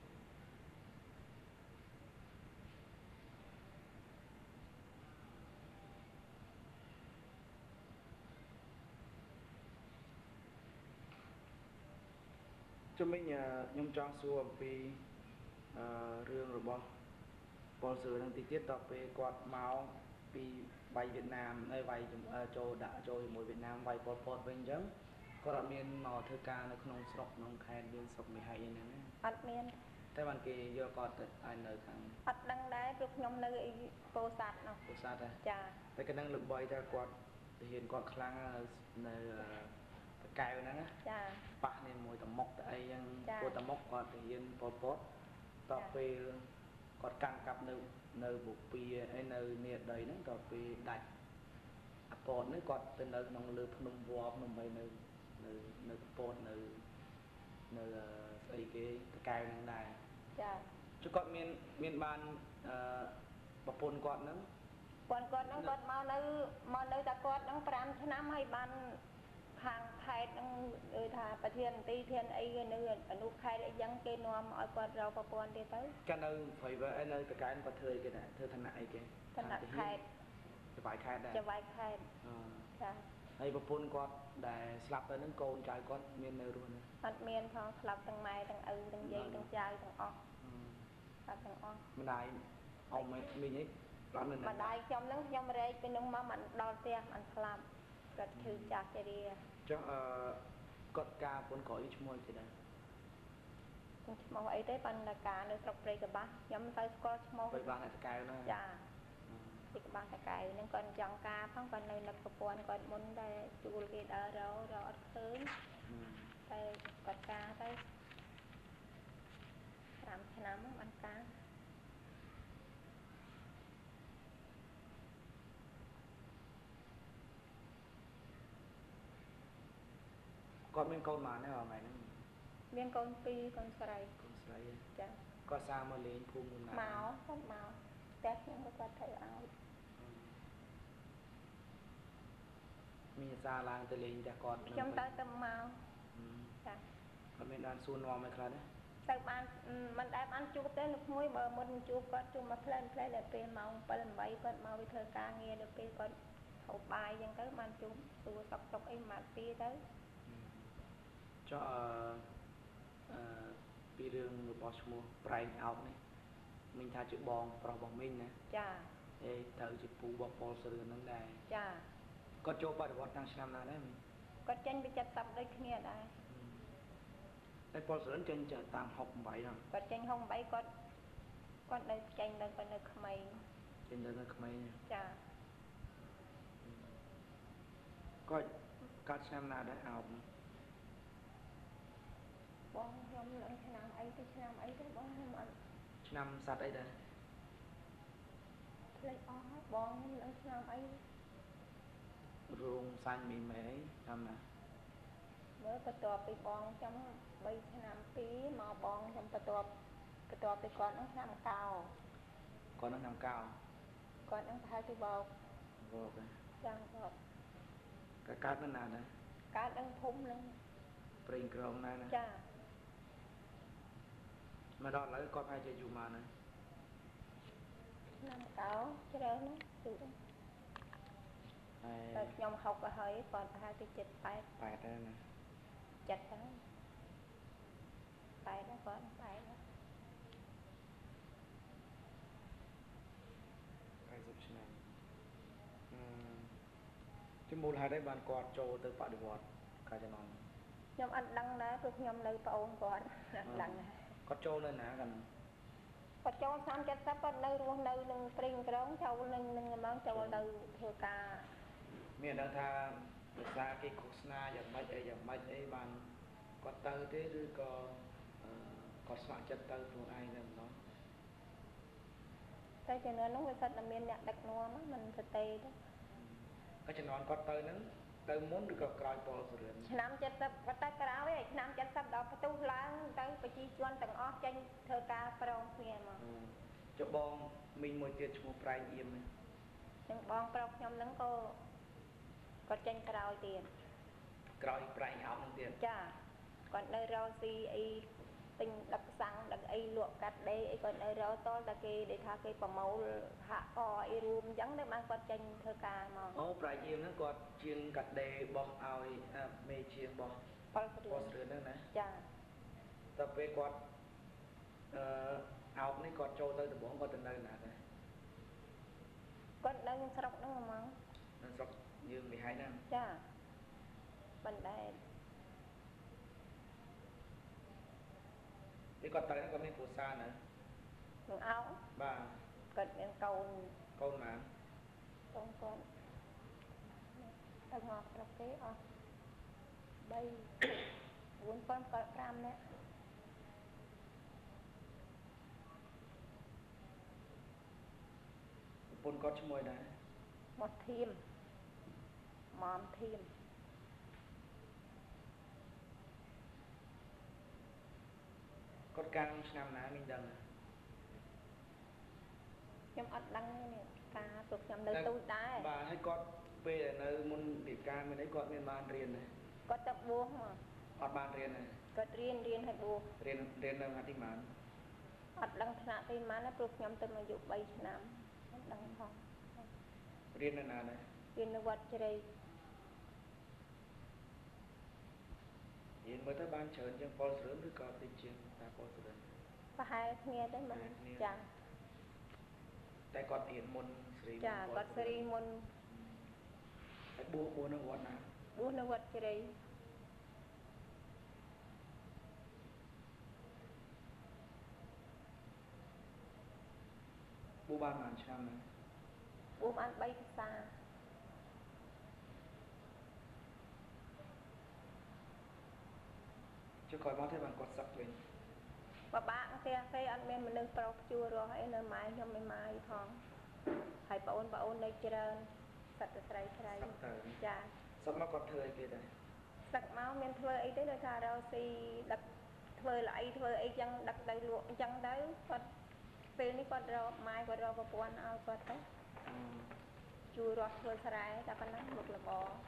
ជំនាញខ្ញុំចង់សួរអំពីរឿងរបស់ប៉ុលសឺនឹងទីទៀតតទៅគាត់មកពីវាយវៀតណាមហើយវាយចូលដាក់ចូលជាមួយវៀតណាមវាយប៉ុលពតវិញអញ្ចឹងគាត់អត់មានមកធ្វើការនៅក្នុងស្រុកក្នុងខេត្តយើងស្រុកមីហៃអីហ្នឹងអត់មានតែបានគេយកគាត់ទៅឲ្យនៅខាងអត់ដឹងដែរព្រោះខ្ញុំនៅពោធិ៍សាត់នោះពោធិ៍សាត់ចាតែកណ្ដឹងលើបីថាគាត់ទៅហ៊ានគាត់ខ្លាំងនៅតកែវហ្នឹងចាប៉ះនេះមួយតមុកទៅអីចឹងពួកតមុកគាត់ទៅហ៊ានប៉ុលពតតពេលគាត់កាន់កាប់នៅបុព្វាអីនៅនីដីហ្នឹងតពេលដាច់អពតនេះគាត់ទៅនៅក្នុងលើភ្នំវត្តភ្នំអីនៅពតនៅស្អីគេតកែវហ្នឹងដែរចាចុះគាត់មានបានប្រពន្ធគាត់ហ្នឹងគាត់ហ្នឹងគាត់មកនៅតែគាត់ហ្នឹង5ឆ្នាំហើយបានខាងខេត្តហ្នឹងដូចថាប្រធានមន្ត្រីធានអីនៅអនុខេត្តអីចឹងគេនាំឲ្យគាត់រកប្រពន្ធទៀតទៅគាត់នៅព្រៃវែឯនៅតកែវគាត់ធ្វើអីគេដែរធ្វើឋានៈអីគេឋានៈខេត្តចវាយខេត្តដែរចវាយខេត្តចាហើយប្រពន្ធគាត់ដែលស្លាប់ទៅហ្នឹងកូនចៅគាត់មាននៅរស់នៅអត់មានផងស្លាប់ទាំងម៉ែទាំងឪទាំងយាយទាំងចៅទាំងអស់ស្លាប់ទាំងអស់ម្ដាយអ៊ំមីងអីអត់នៅម្ដាយខ្ញុំហ្នឹងខ្ញុំរែកពីនោះមកមិនដល់ផ្ទះមិនស្លាប់គាត់ឈឺចាស់ជរាចុះគាត់ការប្រពន្ធក្រោយឈ្មោះអីគេដែរឈ្មោះអីទេបណ្ណាការនៅស្រុកព្រៃកបាស់ខ្ញុំទៅស្គាល់ឈ្មោះព្រៃកបាស់តែតកែវណាចាព្រៃកបាស់តកែវហ្នឹងគាត់ចង់ការផងគាត់នៅនឹកប្រពន្ធគាត់មុនតែជួលគេដើររអត់ឃើញតែគាត់ការទៅ5ឆ្នាំបានការគាត់មានកូនប៉ុន្មានដែរថ្ងៃហ្នឹងមានកូន2កូនស្រីចាគាត់សារមកលេងភូមិណាមកគាត់មកតែខ្ញុំគាត់ធ្វើឲ្យមានសារឡើងទៅលេងតែគាត់ខ្ញុំទៅមកចាគាត់មានបានសួរនាំឲ្យខ្លះដែរទៅបានមិនដែលបានជួបទេលោកមួយបើមុនជួបគាត់ជួបមកផ្លែដល់ពេលម៉ោង7 8គាត់មកវាធ្វើការងារដល់ពេលគាត់ហូបបាយអញ្ចឹងទៅបានជួបសួរសុកអីមកទីទៅចុះពីរឿងរបស់ឈ្មោះប្រែងអោបនេះមិញថាជាបងប្រុសរបស់មិញណាចាអេទៅជាពូរបស់ប៉ុលសរឿនហ្នឹងដែរចាគាត់ចូលបដិវត្តតាំងឆ្នាំណាដែរមិញគាត់ចេញពី70ដូចគ្នាដែរតែប៉ុលសរឿនចេញតាម68ហ្នឹងគាត់ចេញ68គាត់នៅចេញនៅគាត់នៅក្មេងចេញនៅក្មេងចាគាត់កាត់ឆ្នាំណាដែរអោបបងខ្ញុំឡើងឆ្នាំអីទៅឆ្នាំអីទៅបងខ្ញុំអត់ឆ្នាំសัตว์អីដែរ lấy ó bong lần năm ấy rung xanh mì mế năm nè mới bắt đầu bị bong trong bây năm tí mà bong trong bắt đầu bị con nó năm cao con nó năm cao con nó hai cái bọc vô cái đang bọc cái cát nó nào đấy cá đang thúng lên pring krong này nè cha mà đó lấy con hai chơi dù mà này năm cao chứ đâu nó từ nhom học ở hơi còn hai cái chật bài đây nè chật đó bài đó con bài đó cái giúp cho này chứ mua hai đấy bạn quạt trâu từ bạn được quạt cái cho nó nhom ăn đăng đó được nhom lấy bầu còn đăng có trâu lên nè gần có cho tham chất sắp có nơi luôn nơi nâng pring krong châu nâng mang châu nơi thừa cả miền đang tha ra cái cuộc na dạng mấy ấy bạn có tơ thếឬcó soạn chất tơ của ai rồi nó cái cho nên nó mới thật là miền nhạc đặc nua mà mình thật tê đó cái cho nó có tơ nó tơ muốn được gặp coi bò rồi năm chất sắp có tay cái áo ấy năm chất sắp đó có tu lang tới phải chi chuan từng ó tranh thừa cả prong kia mà cho bong mình một tiệt một prai im nhưng bong prong nhom nắng có tranh cào tiền cào prai áo nâng tiền cha còn nơi rau xi ấy tình đặc sang đặc ấy luộc cắt đây ấy còn nơi rau to là cái để tha cái bầm màu hạ cò ấy rùm trắng đấy mang con tranh thơ ca mà ô prai im nó còn chiên cắt đây bong ao mê chiên bong bò sườn đó nè cha tập về quạt áo này quạt trâu tới từ bốn con từ nơi nào đây con đang sọc nó mà nó sọc như 12 năm cha bên đây cái con tay nó có mấy phù sa nữa mình áo ba cần em cầu con mà con đang ngọt rồi cái đây 4 con gram đấy bốn con cho mồi này một thêm mòm thêm con căng năm ná mình đằng nhom ăn đăng này cá tục nhom nơi tôi đá bà hay con về là nơi môn điểm ca mình thấy con miền ban riêng này có tập buông mà ọt ban riêng này có riêng hay buông riêng đâu hạt tim mán ăn đăng thà tim má nó tục nhom tôi mà dụ 3 năm đăng không riêng là nào này riêng nó vật chơi hiện mới tới ban chờ trong Paul sớm với con tình chiến ta Paul sớm và hai nghe đấy mình chả tại con hiện môn Sri chả có Sri môn bố nó gọi nào bố nó vật chơi bố ban màn trăm này bố ăn bay xa chứ coi món thế bằng con sập lên và bạn cái ăn men mình nâng pro chua rồi hãy nơi mai cho mình mai thong hãy bảo ôn đây chơi sạch sạch chả sắp nó còn thời kia đây sạch máu men thưa ấy tới nơi thà đâu thì đặt thưa lại thưa ấy chân đặt đầy luộc chân đấy cònពេលនេះគាត់រកម៉ាយគាត់រកប្រពន្ធឲ្យគាត់ទៅជួយរស់ធ្វើស្រែតែប៉ុណ្ណឹងមុខរបរ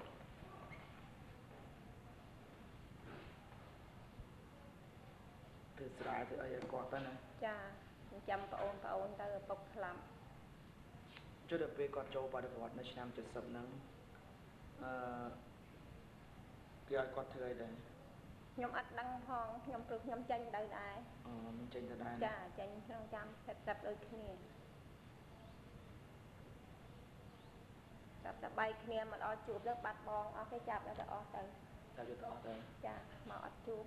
ធ្វើស្រែធ្វើអីឲ្យគាត់ទៅណាចាចាំប្អូនទៅឪពុកខ្លាំចុះដល់ពេលគាត់ចូលបដិវត្តនៅឆ្នាំ70ហ្នឹងគេឲ្យគាត់ធ្វើអីដែរខ្ញុំអត់ដឹងផងខ្ញុំព្រោះខ្ញុំចេញទៅដែរមិនចេញទៅដែរចាចេញក្នុងចាំ70ដូចគ្នាតែបែកគ្នាមកអត់ជួបទៅបាត់បងអស់គេចាប់ទៅអស់ទៅចាប់យកទៅអស់ទៅចាមកអត់ជួប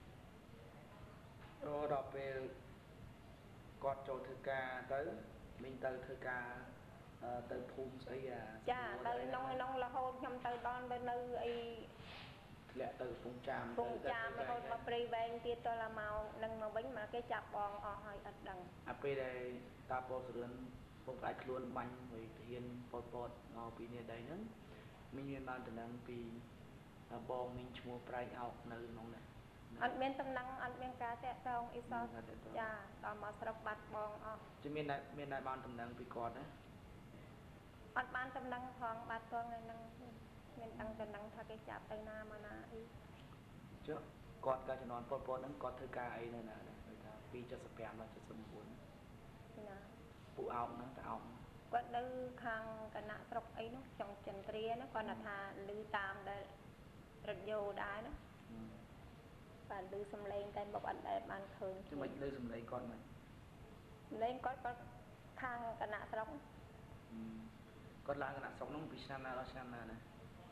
ដល់ពេលគាត់ចូលធ្វើការទៅមិញទៅធ្វើការទៅភូមិស្អីចាទៅក្នុងរហូតខ្ញុំទៅដល់ទៅនៅអីធ្លាក់ទៅពងចាមរហូតមកព្រៃវែងទៀតតឡាមកនឹងមកវិញមកគេចាប់បងអស់ហើយអត់ដឹងពេលដែលតាពោសរឿនពុកអាចខ្លួនបាញ់មួយធានប៉ុតមកពីនេះដែរហ្នឹងមានបានតំណែងពីបងមីងឈ្មោះប្រែកអោកនៅក្នុងនេះអត់មានតំណែងអត់មានការតាក់ទងអីសោះចាដល់មកស្រុកបាត់បងអស់ជិះមានតែបានតំណែងពីគាត់ណាអត់បានតំណែងផងបាត់តថ្ងៃហ្នឹងមានដឹងតំណែងថាគេចាប់ទៅណាមកណាអីចុះគាត់កាលជំនាន់ប៉ុតហ្នឹងគាត់ធ្វើការអីនៅណាដែរថាពី75ដល់79ណាពូអោកហ្នឹងតើអោកគាត់នៅខាងគណៈស្រុកអីនោះចុងចន្ទ្រាណាគាត់ថាឮតាមដែលរថយោដែរណាបានឮសំឡេងតែមកអត់ដែលបានឃើញchứមិនឮសំឡេងគាត់មិនសំឡេងគាត់ខាងគណៈស្រុកគាត់ឡើងគណៈស្រុកនោះពីឆ្នាំណាដល់ឆ្នាំណាណា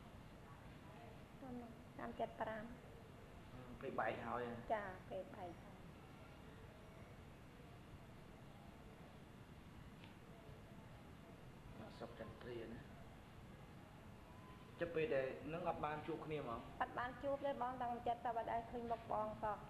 តាម75ពេលបែកហើយចាពេលបែកស្រុកចន្ទ្រាណាចាប់ពេលដែលនឹងអត់បានជួបគ្នាហ្មងអត់បានជួបទេបងតាំងចិត្តតែបាត់ឲ្យឃើញមុខបងសោះ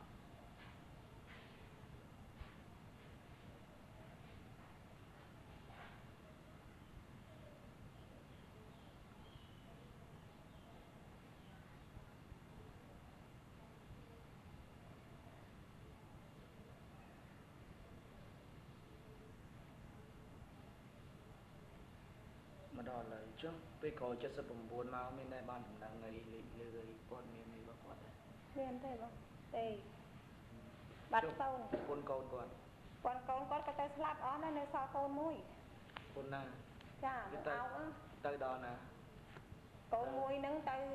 មកដល់ហើយចុះពេលក្រោយ79មកមានតែបានដំណឹងអីលេខលើអីព័ត៌មានអីរបស់គាត់ទេមានទេបងទេបាត់សូនកូនគាត់ក៏ទៅស្លាប់អស់នៅសល់កូនមួយកូនណាចាទៅដល់ណាកូនមួយហ្នឹង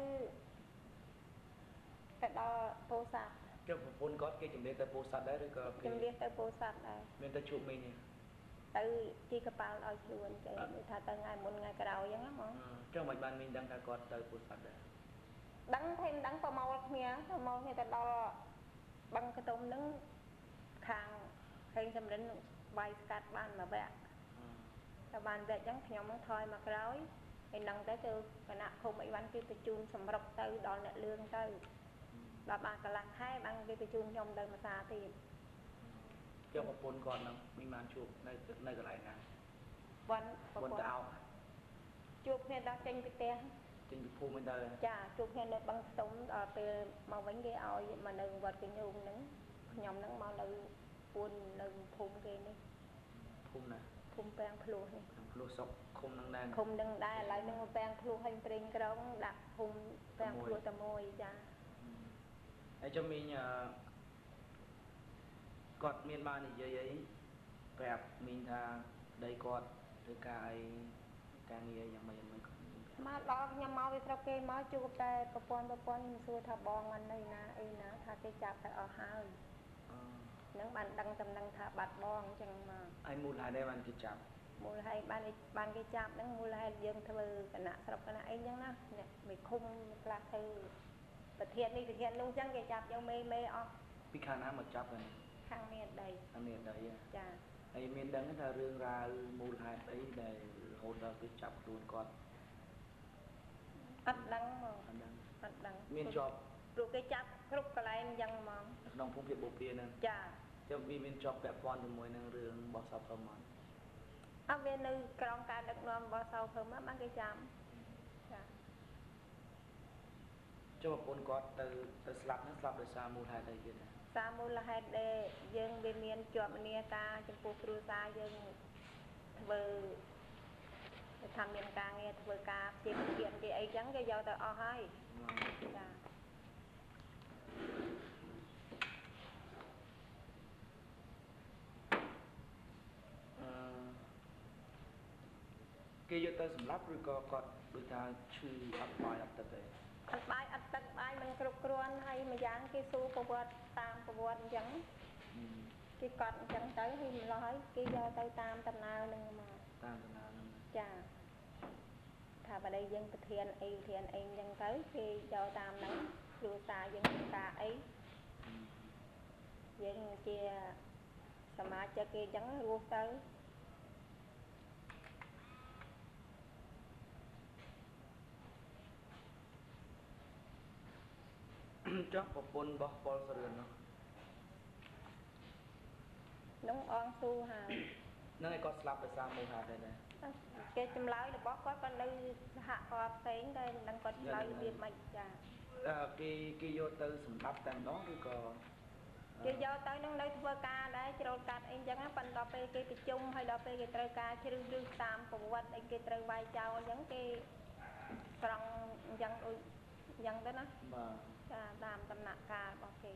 ទៅដល់ពោធិ៍សាត់ចុះប្រពន្ធគាត់គេជំរាបទៅពោធិ៍សាត់ដែរឬក៏ជំរាបទៅពោធិ៍សាត់ដែរមានទៅជួបមីងទេទៅទីកប៉ាល់ឲ្យខ្លួនចេះថាទៅថ្ងៃមុនថ្ងៃក្រោយអញ្ចឹងហ្មងចុះមិនបានមានដឹងថាគាត់ទៅពោធិ៍សាត់ដែរដឹងទេមិនដឹងប្រមូលគ្នាទៅដល់បឹងកតុំហ្នឹងខាងហេងសំរិនវាយស្កាត់បានមួយវគ្គតែបានវគ្គអញ្ចឹងខ្ញុំនឹងថយមកក្រោយហើយនឹងទៅគណៈភូមិអីវ៉ាន់គេបញ្ជូនសម្រុកទៅដល់អ្នកលឿងទៅដល់បានកន្លះខែបានគេបញ្ជូនខ្ញុំទៅម្សាទៀតចុះប្រពន្ធគាត់នឹងមានបានជួបនៅកន្លែងណាប្រពន្ធទៅអោបជួបគ្នាដល់ចេញពីផ្ទះចេញពីភូមិទៅចាជួបគ្នានៅបឹងខ្ទុំដល់ពេលមកវិញគេឲ្យមកនៅវត្តកញ្ញូងហ្នឹងខ្ញុំហ្នឹងមកនៅពួននៅភូមិគេនេះភូមិណាភូមិពាំងភ្លោះនេះភ្លោះសុកឃុំហ្នឹងដែរឃុំហ្នឹងដែរឥឡូវហ្នឹងពាំងភ្លោះហើយព្រេងក្រុងដាក់ភូមិពាំងភ្លោះតែមួយចាហើយចាំមីងគាត់មានបាននិយាយអីប្រាប់មីងថាប្តីគាត់ធ្វើការអីការងារយ៉ាងម៉េចគាត់មកដល់ខ្ញុំមកវាស្រុកគេមកជួបតែប្រព័ន្ធខ្ញុំសួរថាបងមិននៅណាអីណាថាគេចាប់ទៅអស់ហើយនឹងបានដឹងតំណែងថាបាត់បងអញ្ចឹងមកហើយមូលហេតុដែរបានគេចាប់មូលហេតុបានគេចាប់ហ្នឹងមូលហេតុយើងធ្វើគណៈស្រុកគណៈអីអញ្ចឹងណាអ្នកមិនឃុំខ្លះធ្វើប្រធាននេះប្រធាននោះអញ្ចឹងគេចាប់យកមេអស់ពីខាងណាមកចាប់ហ្នឹងខាងមានដីចាហើយមានដឹងថារឿងរ៉ាវមូលហេតុអីដែលរហូតដល់គេចាប់ខ្លួនគាត់អត់ដឹងមកអត់ដឹងមានជាប់ព្រោះគេចាប់គ្រប់កន្លែងអញ្ចឹងហ្មងក្នុងភូមិភាពបូព៌ាហ្នឹងចាចាំវាមានជាប់ពាក់ព័ន្ធជាមួយនឹងរឿងរបស់សពព្រមមកអត់មាននៅក្រោមការដឹកនាំរបស់សពព្រមមកបានគេចាប់ចាចុះប្រពន្ធគាត់ទៅស្លាប់ហ្នឹងស្លាប់ដោយសារមូលហេតុអីទៀតសារមូលហេតុដែលយើងវាមានជាប់នាការចំពោះគ្រួសារយើងធ្វើថាមានការងារធ្វើការជាវិធានគេអីចឹងគេយកទៅអស់ហើយចាគេយកទៅសម្លាប់ឬក៏គាត់ដូចថាឈឺអត់បាយអត់ទឹកទេអត់បាយអត់ទឹកបាយមិនគ្រប់គ្រាន់ហើយម្យ៉ាងគេស៊ូប្រវត្តិតាមប្រវត្តិអញ្ចឹងគេកត់អញ្ចឹងទៅហើយម្ល៉េះហើយគេយកទៅតាមដំណើរនឹងមកតាមដំណើរនឹងចាថាបើđâyយើងប្រធានអីអញ្ចឹងទៅគេយកតាមហ្នឹងគ្រួសារយើងធ្វើការអីយើងជាសមាជិកគេអញ្ចឹងរស់ទៅចុះប្រពន្ធរបស់ប៉ុលសរឿននោះអងស៊ូហើយ nơi có slap để sao mù hạt đây này cái chấm lái là bó có nơi hạ có phén đây đang có chấm lái việc mày chả cái vô tư sủng đắp tam đó cái có cái do tới nó nơi thưa ca đấy cho cắt anh chẳng phần đọc cái chung hay đọc cái trời ca chứ rư tam cùng quanh anh cái trời vai chào giống cái phần dân đó nó làm tầm nặng ca bảo kì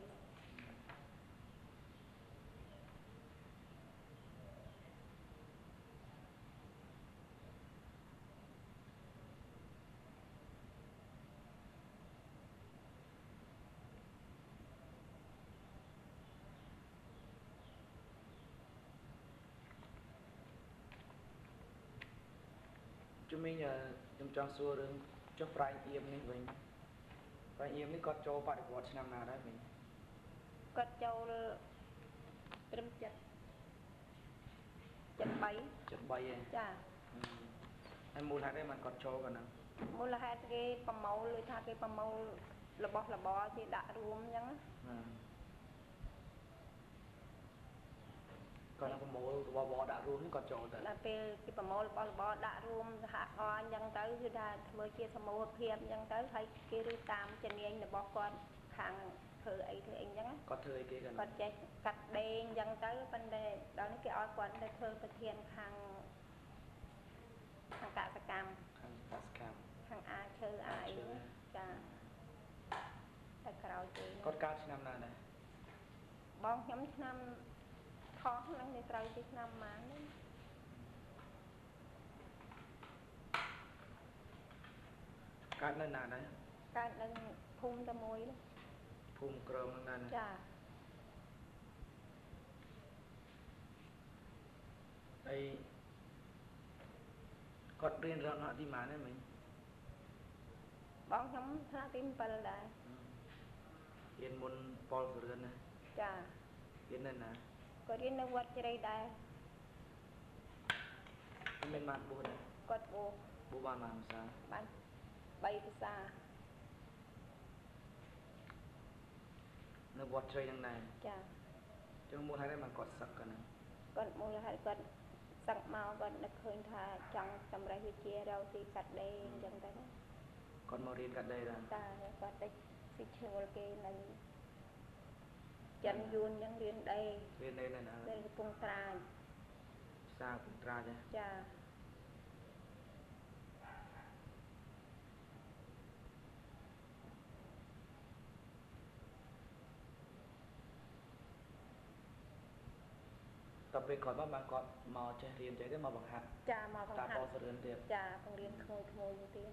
chúng mình trong trang xua đường cho phải im này mình phải im này có cho bạn được watch năm nào đấy mình có cho trâm chật bảy chà em muốn hai cái mình có cho còn nào muốn là hai cái bầm màu lưỡi tha cái bầm màu là bò thì đã ruộng nhá còn nó có màu bò đã ruộng còn cho tới là cái bầm màu là bò đã ruộng hạ ho nhang tớiคือได้mới kiaสมมุติเพียบยังtới thấy kia đi tam chân anh là bò con hàng thử ấy thì anh nhá có thử cái gần còn chạy cắt đènยังtới vấn đề đó là cái oi quần để thơประเทียนhàng cả cam hàng ai chơi ai cha tại cào chơi có cá năm nào này bong nhóm năm khó lắm để trâu chơi năm mà cá nơi nào đấy cá nên phun ra môi đó phun cơm nơi này cha đây còn riêng rộng họ đi mà đấy mình bong nhóm tha tim pel đây yên môn Paul Seren này cha yên này nè có riêng nó quật chơi đây mình mang bố này quật bố bạn làm sao bạn bay xa nó quật chơi như này cha chứ muốn thấy đấy mà quật sặc cái này còn mua là hai con sặc màu còn được khơi thà trong tầm ra chia đâu thì cắt đây chẳng tới còn màu riêng cắt đây là ta có đây thì chơi cái này chân yun những riêng đây này là đây là cung tra xa cũng tra chứ cha tập về còn bạn còn màu chơi riêng chơi cái màu bằng hạt cha màu bằng hạt Paul Seren tiệp cha bằng riêng khơi như tiền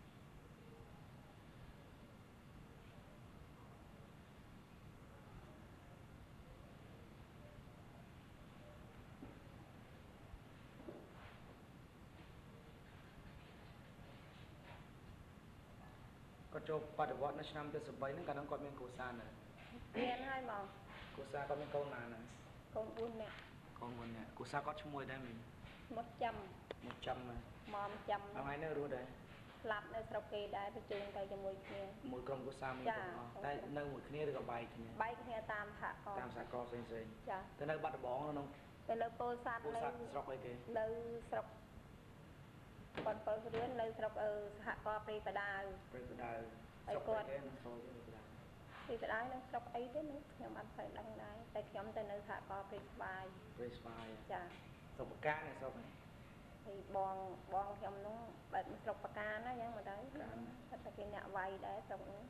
có cho bạn được gọi nó năm tới số bảy nó cả nó còn bên cổ sa này nghe hai màu cổ sa có bên câu nào này con buôn nè con buôn nè cổ sa có chung mùi đây mình 100 mà mom trăm เอาไงเนอรู้ได้ lặpในสระเกได้ไปจูงไปจมูกเนี่ยมวยกรมกุศลมีแต่แต่เนื้อหมวยขี้หรือกับใบขี้ใบเนี่ยตามหักก่อนตามสากลเซ็งจ้ะๆแต่เนื้อบัตรบ้องแล้วน้องแต่เลยโปรสัตกุศลสระไปเกเลยสระก่อนเปิดเรื่องเลยสระหักก็ปรีประดาไปกระดาษสระไปเกมันโซ่ยังกระดาษปรีประดาเนี่ยสระไอ้เด้นึกยังมันไปดังได้แต่ขยมแต่เนื้อหักก็ปรีสบายเรสปายจ้ะสระก้าเนี่ยสระไป thì bong trong nó bệnh sọc bạc ca nó nhưng mà đấy tất cả cái nhạ vay để sọc nó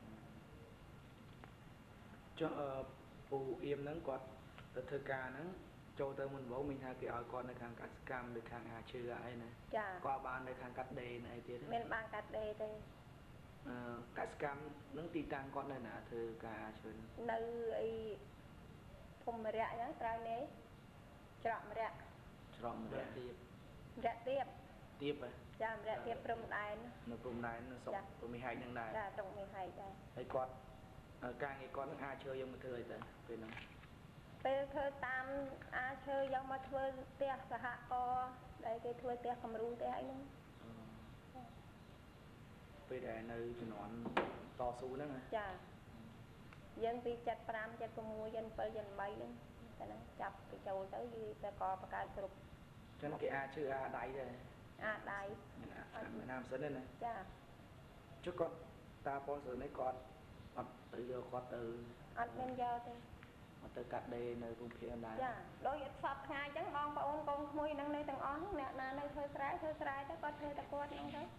ចុះពូអៀមហ្នឹងគាត់ទៅធ្វើការហ្នឹងចូលទៅមុនបងមិញថាគេឲ្យគាត់នៅខាងកសិកម្មឬខាងអាឈើអីណាចាគាត់បាននៅខាងកាត់ដេរអីទៀតមានបានកាត់ដេរទេកសិកម្មហ្នឹងទីតាំងគាត់នៅណាធ្វើការអាឈើនៅអីភូមិរៈអញ្ចឹងក្រៅនេះច្រកម្រៈច្រកម្រៈទៀតរៈទៀបទៀបហ៎ចាម្រៈទៀបព្រំដែននៅព្រំដែននៅស្រុកព្រំមីហែកហ្នឹងដែរចាត្រង់នេះហើយដែរហើយគាត់ការងារគាត់នឹងអាចឈើយកមកធ្វើអីទៅពេលហ្នឹងពេលធ្វើតាមអាចឈើយកមកធ្វើផ្ទះសហករណ៍ដែលគេធ្វើផ្ទះគំរូផ្ទះអីហ្នឹងពេលដែលនៅជំនាន់តស៊ូហ្នឹងណាចាយើងពី75 76 77 83ហ្នឹងតែហ្នឹងចាប់ទៅចូលទៅយីតែក៏បង្កើតគ្រប់ chân cái a chữ a đáy đây đáy Việt Nam sớm lên này dạ chứ con ta có giờ mấy con từ giờ con từ nên giờ thì từ cắt đây nơi vùng phía này dạ đôi ít sập ngày chẳng mong bà con mui năng nơi tầng ón nè là nơi thôi trái đó có thôi ta quên không thôi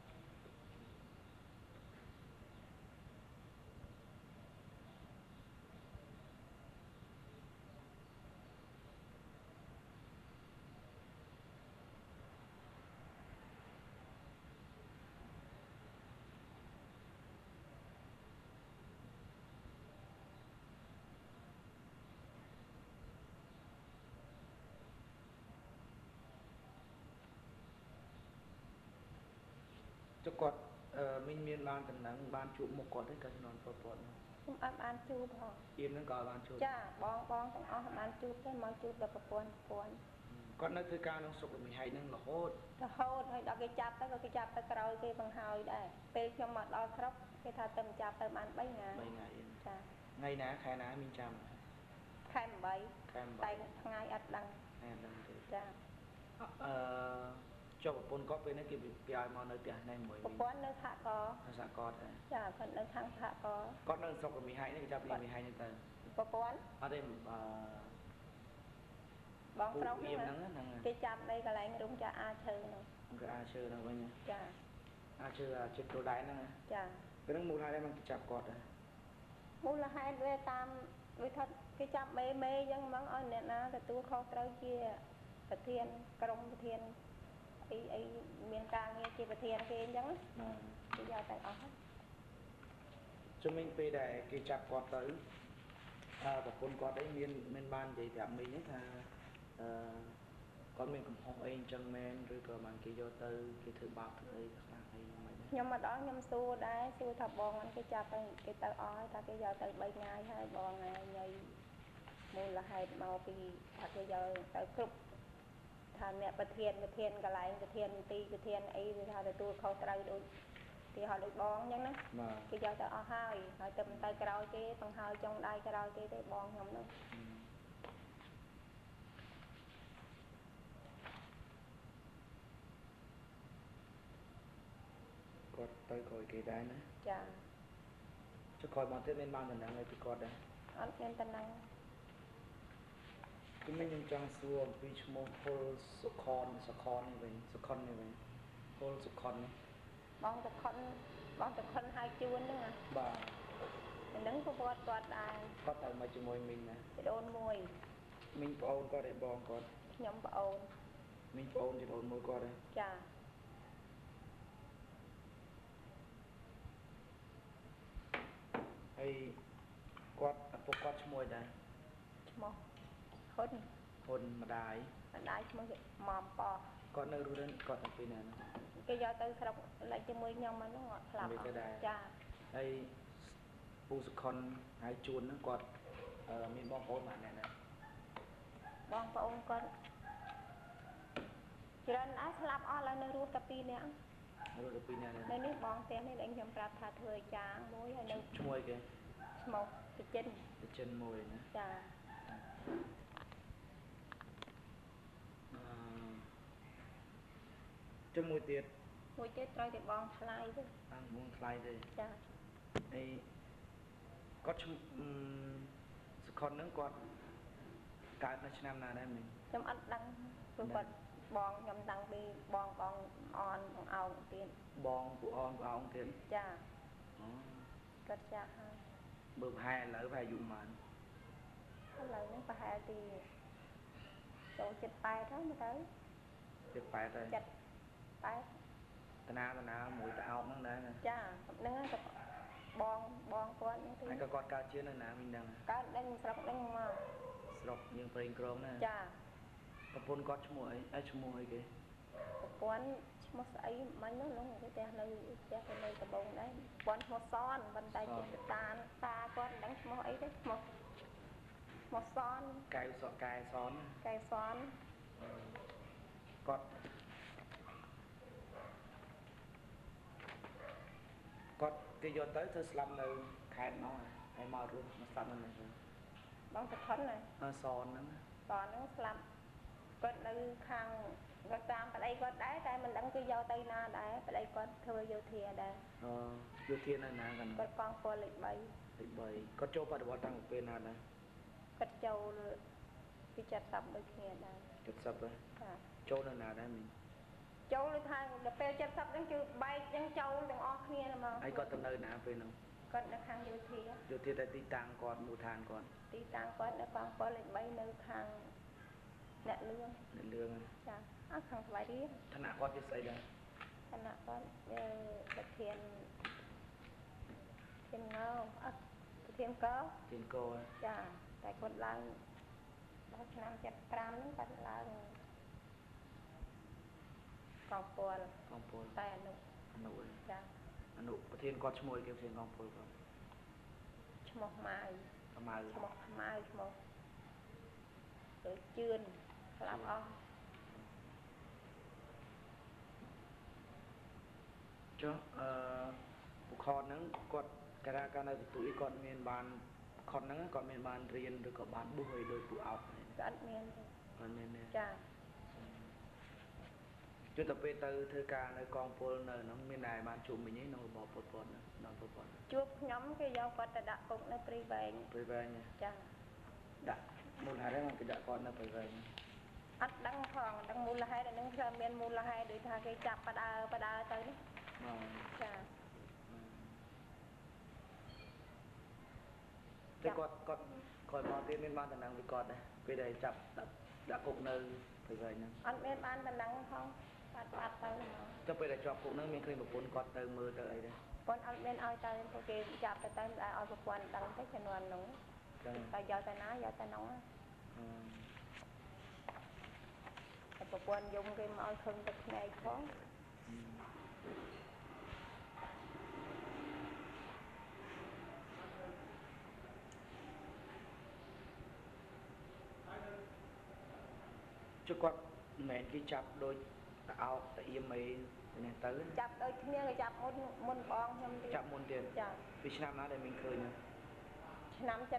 cho con mình miền ban tầng nắng ban chụp một con đấy cái non phật phật không ăn chụp hả im nó gọi ban chụp dạ bong tầng ón ăn chụp cái món chụp được cuốn con nói thứ cao nó sụp mình hay năng là hốt thôi đó cái chạp tới rồi cái bằng hồi đâyពេលខ្ញុំមកដល់ស្រុកគេថាទៅចាប់ទៅបាន3ថ្ងៃចា ngày ná khai ná mình chăm ខែ8តែថ្ងៃអត់ដឹងចា cho một con có bên đấy kịp bị ai mà nơi tiền này mới ប្រព័ន្ធនៅថាក dạ con đấy ចាគាត់នៅខាងថាក con đang sọc ở 12 này chăm đi 12 này tờ ប្រព័ន្ធ ở đây បងប្រុស im ហ្នឹង nắng គេចាប់ដីកន្លែងរោងចាអាឈើហ្នឹង cái a chơi đâu vậy nhỉ ចា a chơi là chơi đồ đáy nè ចា cái nước mù hai đây mang chạm cọt à មូលហេតុវាតាមដូចថាគេចាប់មេអញ្ចឹងហ្មងឲ្យអ្នកណាទទួលខុសត្រូវជាប្រធានក្រុមប្រធានអីមានការងារជាប្រធានគេអញ្ចឹងគេយកទៅអស់ cho mình về để cái chạm cọt tới và con cọt đấy miền ban vậy thì mình ấy là con mình cũng học anh chân men rồi cơ mà cái vô tư cái thứ bạc thứ ấy các bạn ấy mày ខ្ញុំមកដល់ខ្ញុំសួរដែរសួរថាបងគេចាប់ទៅគេទៅអស់ថាគេយកទៅ3ថ្ងៃហើយបងញ៉ៃមូលហេតុមកពីថាគេយកទៅគ្រប់ថាអ្នកប្រធានកន្លែងប្រធានទីប្រធានអីវាថាទទួលខុសត្រូវដូចទីហោដូចបងអញ្ចឹងណាគេយកទៅអស់ហើយទៅទៅក្រោយគេបង្ហើយចុងដៃក្រោយគេទេបងខ្ញុំនោះ cọt tới coi cái đáy nữa ចា cho coi bọn tiếp bên ban tần năng này thì cọt đây អត់មានតំណែង cái mìnhยังจังซัวปีชโมโฮลสคอนนี่เว้ยสคอนนี่เว้ยโฮลสคอนนี่បងតខុនហើយជួនហ្នឹងบ่าហ្នឹងក៏គាត់ដែរก็ទៅមកជាមួយមីងណាបដូនមួយមីងប្អូនគាត់ឯបងគាត់ខ្ញុំប្អូនមីងប្អូនជាប្អូនមួយគាត់ឯងចាហើយគាត់ឪពុកគាត់ឈ្មោះអីដែរឈ្មោះហ៊ុនហ៊ុនម្ដាយម្ដាយឈ្មោះម៉មប៉ោះគាត់នៅរស់នៅគាត់តាំងពីណានោះគេយកទៅស្រុកលេចជាមួយខ្ញុំហ្នឹងអត់ស្លាប់អស់ចាហើយពូសខុនហើយជួនហ្នឹងគាត់មានបងប្អូនម៉ាក់អ្នកណាបងប្អូនគាត់ច្រើនដែរស្លាប់អស់ហើយនៅរស់តែ2នាក់រស់ទៅពីណានេះនៅនេះបងទាំងនេះដែលខ្ញុំប្រាប់ថាធ្វើចាងមួយហើយនៅឈ្មោះអីគេឈ្មោះតិចិនទៅចិនមួយណាចាជាមួយទៀតមួយទៀតត្រូវតែបងថ្លៃទៅអង្គមួយថ្លៃទេចាហើយគាត់ឈ្មោះសខុនហ្នឹងគាត់កើតនៅឆ្នាំណាដែរមីងខ្ញុំអត់ដឹងព្រោះគាត់បងខ្ញុំតាំងពីបងអនបងអោងទៀតបងពូអនពូអោងទៀតចាអូគាត់ចាស់ហើយបើប្រហែលឥឡូវប្រហែលអាយុប៉ុន្មានឥឡូវហ្នឹងប្រហែលទីចូល78ហើយមើលទៅជិត8ហើយ 78 តាណាមួយតអោកហ្នឹងដែរណាចាហ្នឹងក៏បងគាត់ហ្នឹងទីហើយក៏គាត់កើតជានៅណាមីងដឹងកើតដឹងស្រុកហ្នឹងមកស្រុកយើងប្រេងក្រងណាចាប្រពន្ធគាត់ឈ្មោះអីឈ្មោះអីគេប្រពន្ធឈ្មោះស្អីមិញនោះគេផ្ទះនៅដំបងដែរប្រពន្ធឈ្មោះសនប៉ុន្តែជាតាគាត់មិនដឹងឈ្មោះអីទេឈ្មោះសនកែវសក់កែសនកែសនគាត់គេយកទៅធ្វើស្លាប់នៅខេត្តនោះហើយមករស់មកស្លាប់នៅនេះបងតខុនណាសនហ្នឹងតហ្នឹងស្លាប់សគាត់នៅខាងគាត់តាមប្តីគាត់ដែរតែមិនដឹងគេយកទៅណាដែរប្តីគាត់ធ្វើយោធាដែរយោធានៅណាកណ្ដាលគាត់កងពលលេខ3 គាត់ចូលបដិវត្តតាំងពីពេលណាដែរគាត់ចូលពី70ដូចគ្នាដែរ 70ហ៎ចាចូលនៅណាដែរមីងចូលលើថាដល់ពេល70ហ្នឹងគឺបែកហ្នឹងចូលទាំងអស់គ្នាហ្មងហើយគាត់ទៅនៅណាពេលហ្នឹងគាត់នៅខាងយោធាតែទីតាំងគាត់មូលដ្ឋានគាត់ទីតាំងគាត់នៅកងពលលេខ3នៅខាងអ្នកលឿងចាអត់ខាងស្វាយរៀងឋានៈគាត់ជាស្អីដែរឋានៈគាត់ប្រធានងោអត់ប្រធានកចាតែគាត់ឡើងដល់ឆ្នាំ75ហ្នឹងគាត់ឡើងកងពលតែអនុចាអនុប្រធានគាត់ឈ្មោះគេប្រធានកងពលគាត់ឈ្មោះម៉ៅឈ្មោះជឿនស្លាប់អស់ចុះបុខហ្នឹងគាត់កាលនៅបន្ទួយគាត់មានបានខុនហ្នឹងគាត់មានបានរៀនឬក៏បានបុះឲ្យដោយពួកអោបអត់មានទេចាជឿទៅពេលទៅធ្វើការនៅកងពលនៅហ្នឹងមានតែបានជួបមិញឯងក្នុងរបបប៉ុលពតដល់ប៉ុលពតជួបខ្ញុំគេយកគាត់ទៅដាក់គុកនៅព្រៃវែងចាដាក់មូលហេតុហ្នឹងគេដាក់គាត់នៅព្រៃវែងអត់ដឹងផងដឹងមូលហេតុហ្នឹងគឺមានមូលហេតុដូចថាគេចាប់បដើទៅនេះចាតែគាត់ក្រោយមកទៀតមានបានតំណែងពីគាត់ដែរពេលដែលចាប់ដាក់គុកនៅព្រៃវែងហ្នឹងអត់មានបានតំណែងផងបាត់ទៅចុះពេលដែលជាប់គុកហ្នឹងមានឃើញប្រពន្ធគាត់ទៅមើលទៅអីដែរប៉ុនអត់មានឲ្យទៅពួកគេចាប់ទៅតែឲ្យប្រពន្ធដឹងទៅជំនាន់នោះតែយកទៅណាយកទៅនោះតែប្រពន្ធយំគេមកឲ្យខឹងទឹកភ្នែកផងចុះគាត់មិនមែនគេចាប់ដូចតអោបតអៀមអីនេះទៅចាប់ដូចគ្នាគេចាប់មុនបងខ្ញុំទៀតចាប់មុនទៀតចាពីឆ្នាំណាដែលមានឃើញឆ្នាំ76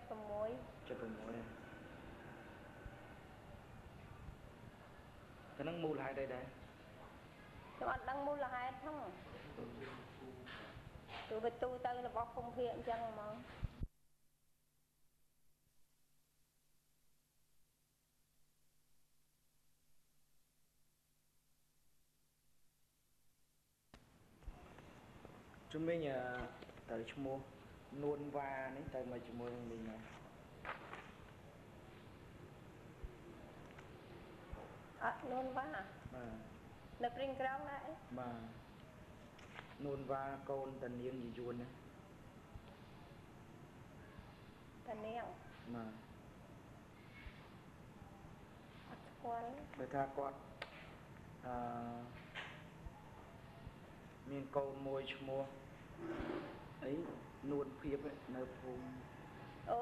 ហ្នឹងមូលហេតុអីដែរខ្ញុំអត់ដឹងមូលហេតុផងគឺវាទូទៅរបស់ភូមិភាគអញ្ចឹងហ្មងជំនាញទៅឈ្មោះនួនវ៉ានេះទៅមកជាមួយនឹងមីងណាអត់នួនវ៉ាបាទនៅព្រីងក្រងដែរបាទនួនវ៉ាកូនតានាងយួនណាតានាងបាទអត់ស្គាល់បើថាគាត់មានកូនមួយឈ្មោះអីនួនភៀបនៅភូមិអូ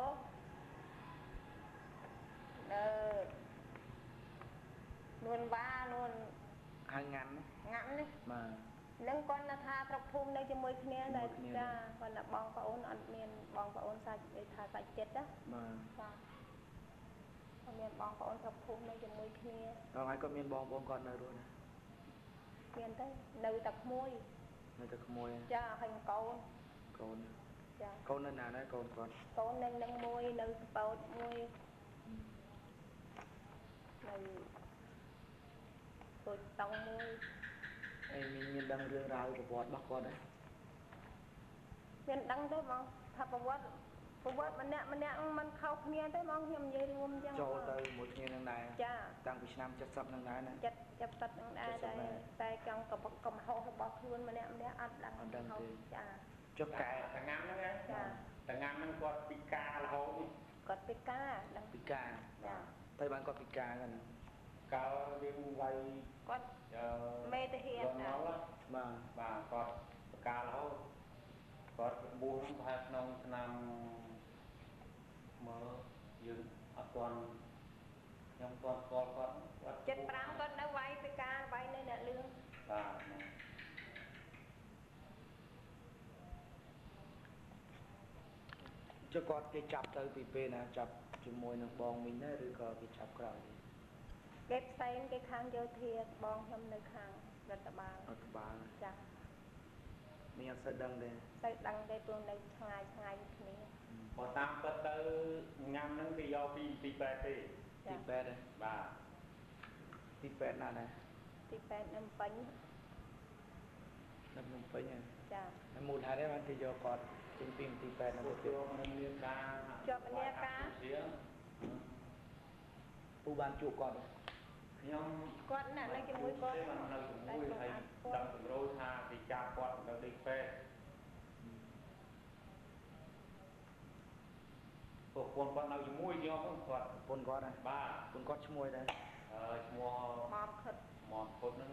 នួនវ៉ានួនហើយងាន់នេះបាទនឹងគាត់ថាស្រុកភូមិនៅជាមួយគ្នាដែរចាគាត់ថាបងប្អូនអត់មានបងប្អូនសាច់ថាសាច់ចិត្តណាបាទអត់មានបងប្អូនស្រុកភូមិនៅជាមួយគ្នាដល់ហើយគាត់មានបងប្អូនគាត់នៅរស់ណាមានទៅនៅតែក្មួយចាហើយកូនចាកូននៅណាដែរកូនគាត់កូននឹងមួយនៅសពតមួយនៅទូចតង់មួយអីមានដឹងរឿងរ៉ាវប្រវត្តិរបស់គាត់ដែរមានដឹងទេបងថាប្រវត្តិម្នាក់មិនខុសគ្នាទេបងខ្ញុំនិយាយរួមអញ្ចឹងចូលទៅមួយគ្នានឹងដែរចាតាំងពីឆ្នាំ70នឹងដែរណា 70នឹងដែរតែចង់កំហុសរបស់ខ្លួនម្នាក់អត់ដឹងទេចាចុះកែតងាំហ្នឹងចាតងាំហ្នឹងគាត់ពិការរហូតគាត់ពិការដឹងពិការចាតែបានគាត់ពិការហ្នឹងកាលវាវ័យគាត់មេតាហានណាបាទគាត់ពិការរហូតគាត់បួសប្រហែលក្នុងឆ្នាំមើលយើងអត់ទាន់ខ្ញុំទាន់ស្គាល់គាត់ 75គាត់នៅវាយពិការវាយនៅអ្នកលឿងបាទចុះគាត់គេចាប់ទៅពីពេលណាចាប់ជាមួយនឹងបងមីងដែរឬក៏គេចាប់ក្រោយកគេផ្សេងគេខាងយោធាបងខ្ញុំនៅខាងរដ្ឋបាលចាមានអត់សូវដឹងទេទៅដឹងទេព្រោះនៅឆ្ងាយឆ្ងាយគ្នាបើតាមពិតទៅញ៉ាំហ្នឹងគេយកពីទីពេទ្យទេទីពេទ្យបាទទីពេទ្យណាដែរទីពេទ្យនៅពេញនៅភ្នំពេញចាតែមូលហេតុទេបានគេយកគាត់ចេញពីទីពេទ្យនៅទៅទៀតយកនឹងមានការជាប់លាការពូបានជួបគាត់ទេខ្ញុំគាត់ណានៅជាមួយគាត់បាននៅជាមួយហើយដឹងសម្រួលថាគេចាប់គាត់នៅទីពេទ្យពួកគាត់នៅជាមួយខ្ញុំគាត់ប្រពន្ធគាត់ណាបាទប្រពន្ធគាត់ឈ្មោះអីដែរឈ្មោះមកខិតមកពុតហ្នឹង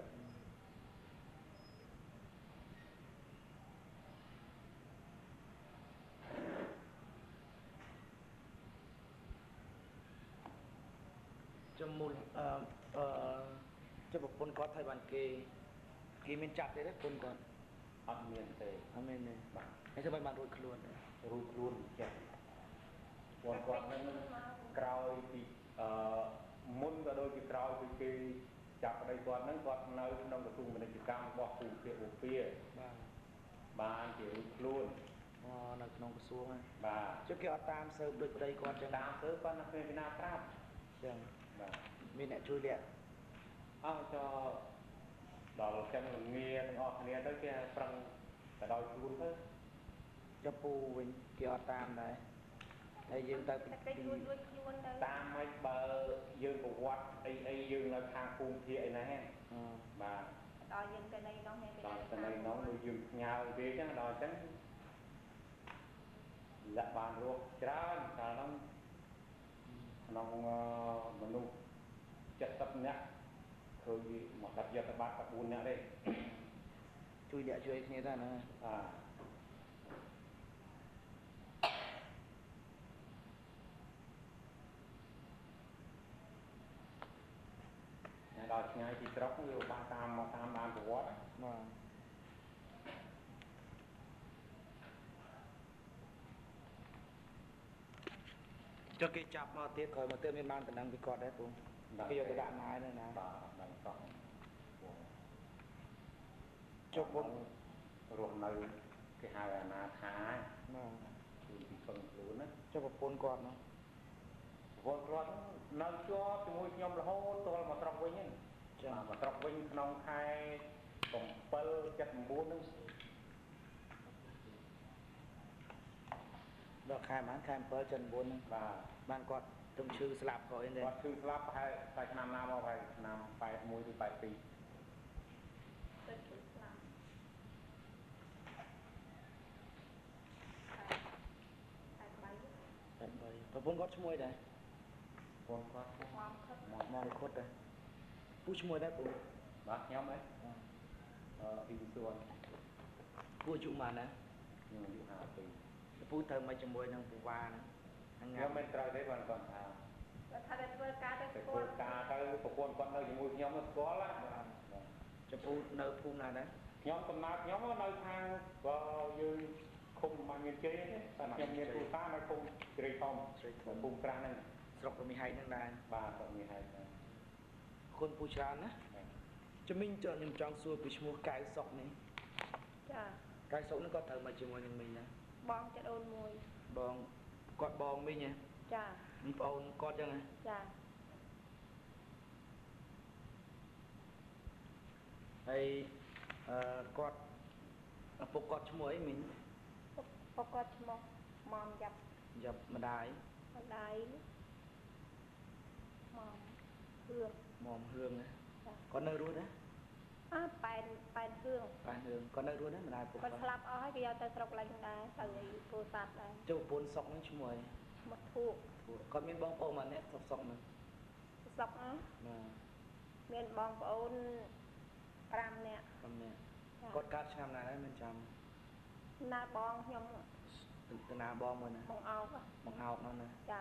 ចំមូលចុះប្រពន្ធគាត់ហើយបានគេមានចាប់ទេប្រពន្ធគាត់អត់មានទេអត់មានទេបាទហើយធ្វើបានរួចខ្លួនទេរួចខ្លួនចេះគាត់ហ្នឹងក្រោយពីមុនក៏ដូចជាក្រោយពីគេចាប់ប្តីគាត់ហ្នឹងគាត់នៅក្នុងក្រសួងពាណិជ្ជកម្មរបស់គូភាគឧពាបាទបានជារួចខ្លួននៅក្នុងក្រសួងហ្នឹងបាទចុះគេអត់តាមស៊ើបដូចប្តីគាត់ចឹងតាមទៅគាត់នៅពេលពីណាប្រាប់ចឹងបាទមានអ្នកជួយលាក់អត់ចោដល់ចឹងលំងារទាំងអស់គ្នាទៅគេប្រឹងទៅដល់ខ្លួនទៅចុះពូវិញគេអត់តាមដែរហើយយើងទៅតែគេរួចខ្លួនទៅតាមមិនបើយើងប្រវត្តិអីយើងនៅខាងភូមិភាគអីណាបាទដល់យើងទៅនៃនោះគេដល់ទៅនៃនោះដូចយើងផ្ញើគេចឹងដល់ចឹងលាក់បានរស់ច្រើនកាលនោះក្នុងមនុស្ស70នាក់ឃើញមកដាក់យកទៅបាត់14នាក់ទេជួយលាក់ជួយគ្នាដែរណា ដល់ឆ្ងាយពីស្រុកវាបានតាមមកតាមបានប្រវត្តិបាទចុះគេចាប់មកទៀតក្រោយមកទៀតមានបានតំណែងពីគាត់ដែរពូគេយកទៅដាក់ណាយនៅណាបាទដល់សោះចុះបងរស់នៅគេហៅអាណាថាបាទគឺពីពឹងខ្លួនណាចុះប្រពន្ធគាត់ណាប្រពន្ធគាត់នៅជាប់ជាមួយខ្ញុំរហូតដល់មកស្រុកវិញហ្នឹងចាមកស្រុកវិញក្នុងខែ7 79ហ្នឹងដល់ខែបានខែ7 79ហ្នឹងបាទបានគាត់ទំឈឺស្លាប់ក៏អីដែរគាត់ឈឺស្លាប់ប្រហែលតែឆ្នាំណាមកប្រហែលឆ្នាំ81ឬ82 ទៅជួយស្លាប់ប្រពន្ធគាត់ឈ្មោះអីដែរប្រពន្ធគាត់មកខិតមកខុតដែរពូឈ្មោះដែរពូបាទខ្ញុំហ៎ពីសួនពូអាយុប៉ុន្មានណាខ្ញុំអាយុ52ពូទៅមកជាមួយនឹងពូវ៉ាហ្នឹងខ្ញុំមិនត្រូវទេគាត់គាត់ថាគាត់ថាទៅធ្វើការទៅធ្វើការទៅប្រពន្ធគាត់នៅជាមួយខ្ញុំស្គាល់ណាចំពូនៅភូមិណាដែរខ្ញុំកំណើតខ្ញុំនៅខាងក៏យើងឃុំបានមានជ័យទេតែខ្ញុំមានគ្រួសារនៅឃុំជ្រៃធំភូមិក្រាស់ហ្នឹងស្រុករមីហែកហ្នឹងដែរបាទស្រុករមីហែកដែរគុណពូច្រើនណាជំនាញខ្ញុំចង់សួរពីឈ្មោះកៅសុកនេះចាកៅសុកហ្នឹងគាត់ត្រូវមកជាមួយនឹងមីងណាបងចដូនមួយបងគាត់បងមីងហ៎ចាមីងប្អូនគាត់ចឹងហ៎ចាហើយគាត់ឪពុកគាត់ឈ្មោះអីមីងពុកគាត់ឈ្មោះម៉មយ៉ាប់ម្ដាយម្ដាយម៉មហឿងម៉មហឿងណាគាត់នៅរស់ដែរអើប៉ែនហឿងប៉ែនហឿងគាត់នៅរស់ដែរម្ដាយពុកគាត់ស្លាប់អស់ហើយគេយកទៅស្រុកឡើងដែរទៅឯពោធិ៍សាត់ដែរចូលប្រពន្ធសុកហ្នឹងឈ្មោះអីឈ្មោះធូកគាត់មានបងប្អូនម្នាក់សុកហ្នឹងស្រុកហ្នឹងបាទមានបងប្អូន5នាក់ 5នាក់គាត់កើតឆ្នាំណាដែរមិនចាំណាបងខ្ញុំទៅណាបងមួយណាបងអោកបងអោកនោះណាចា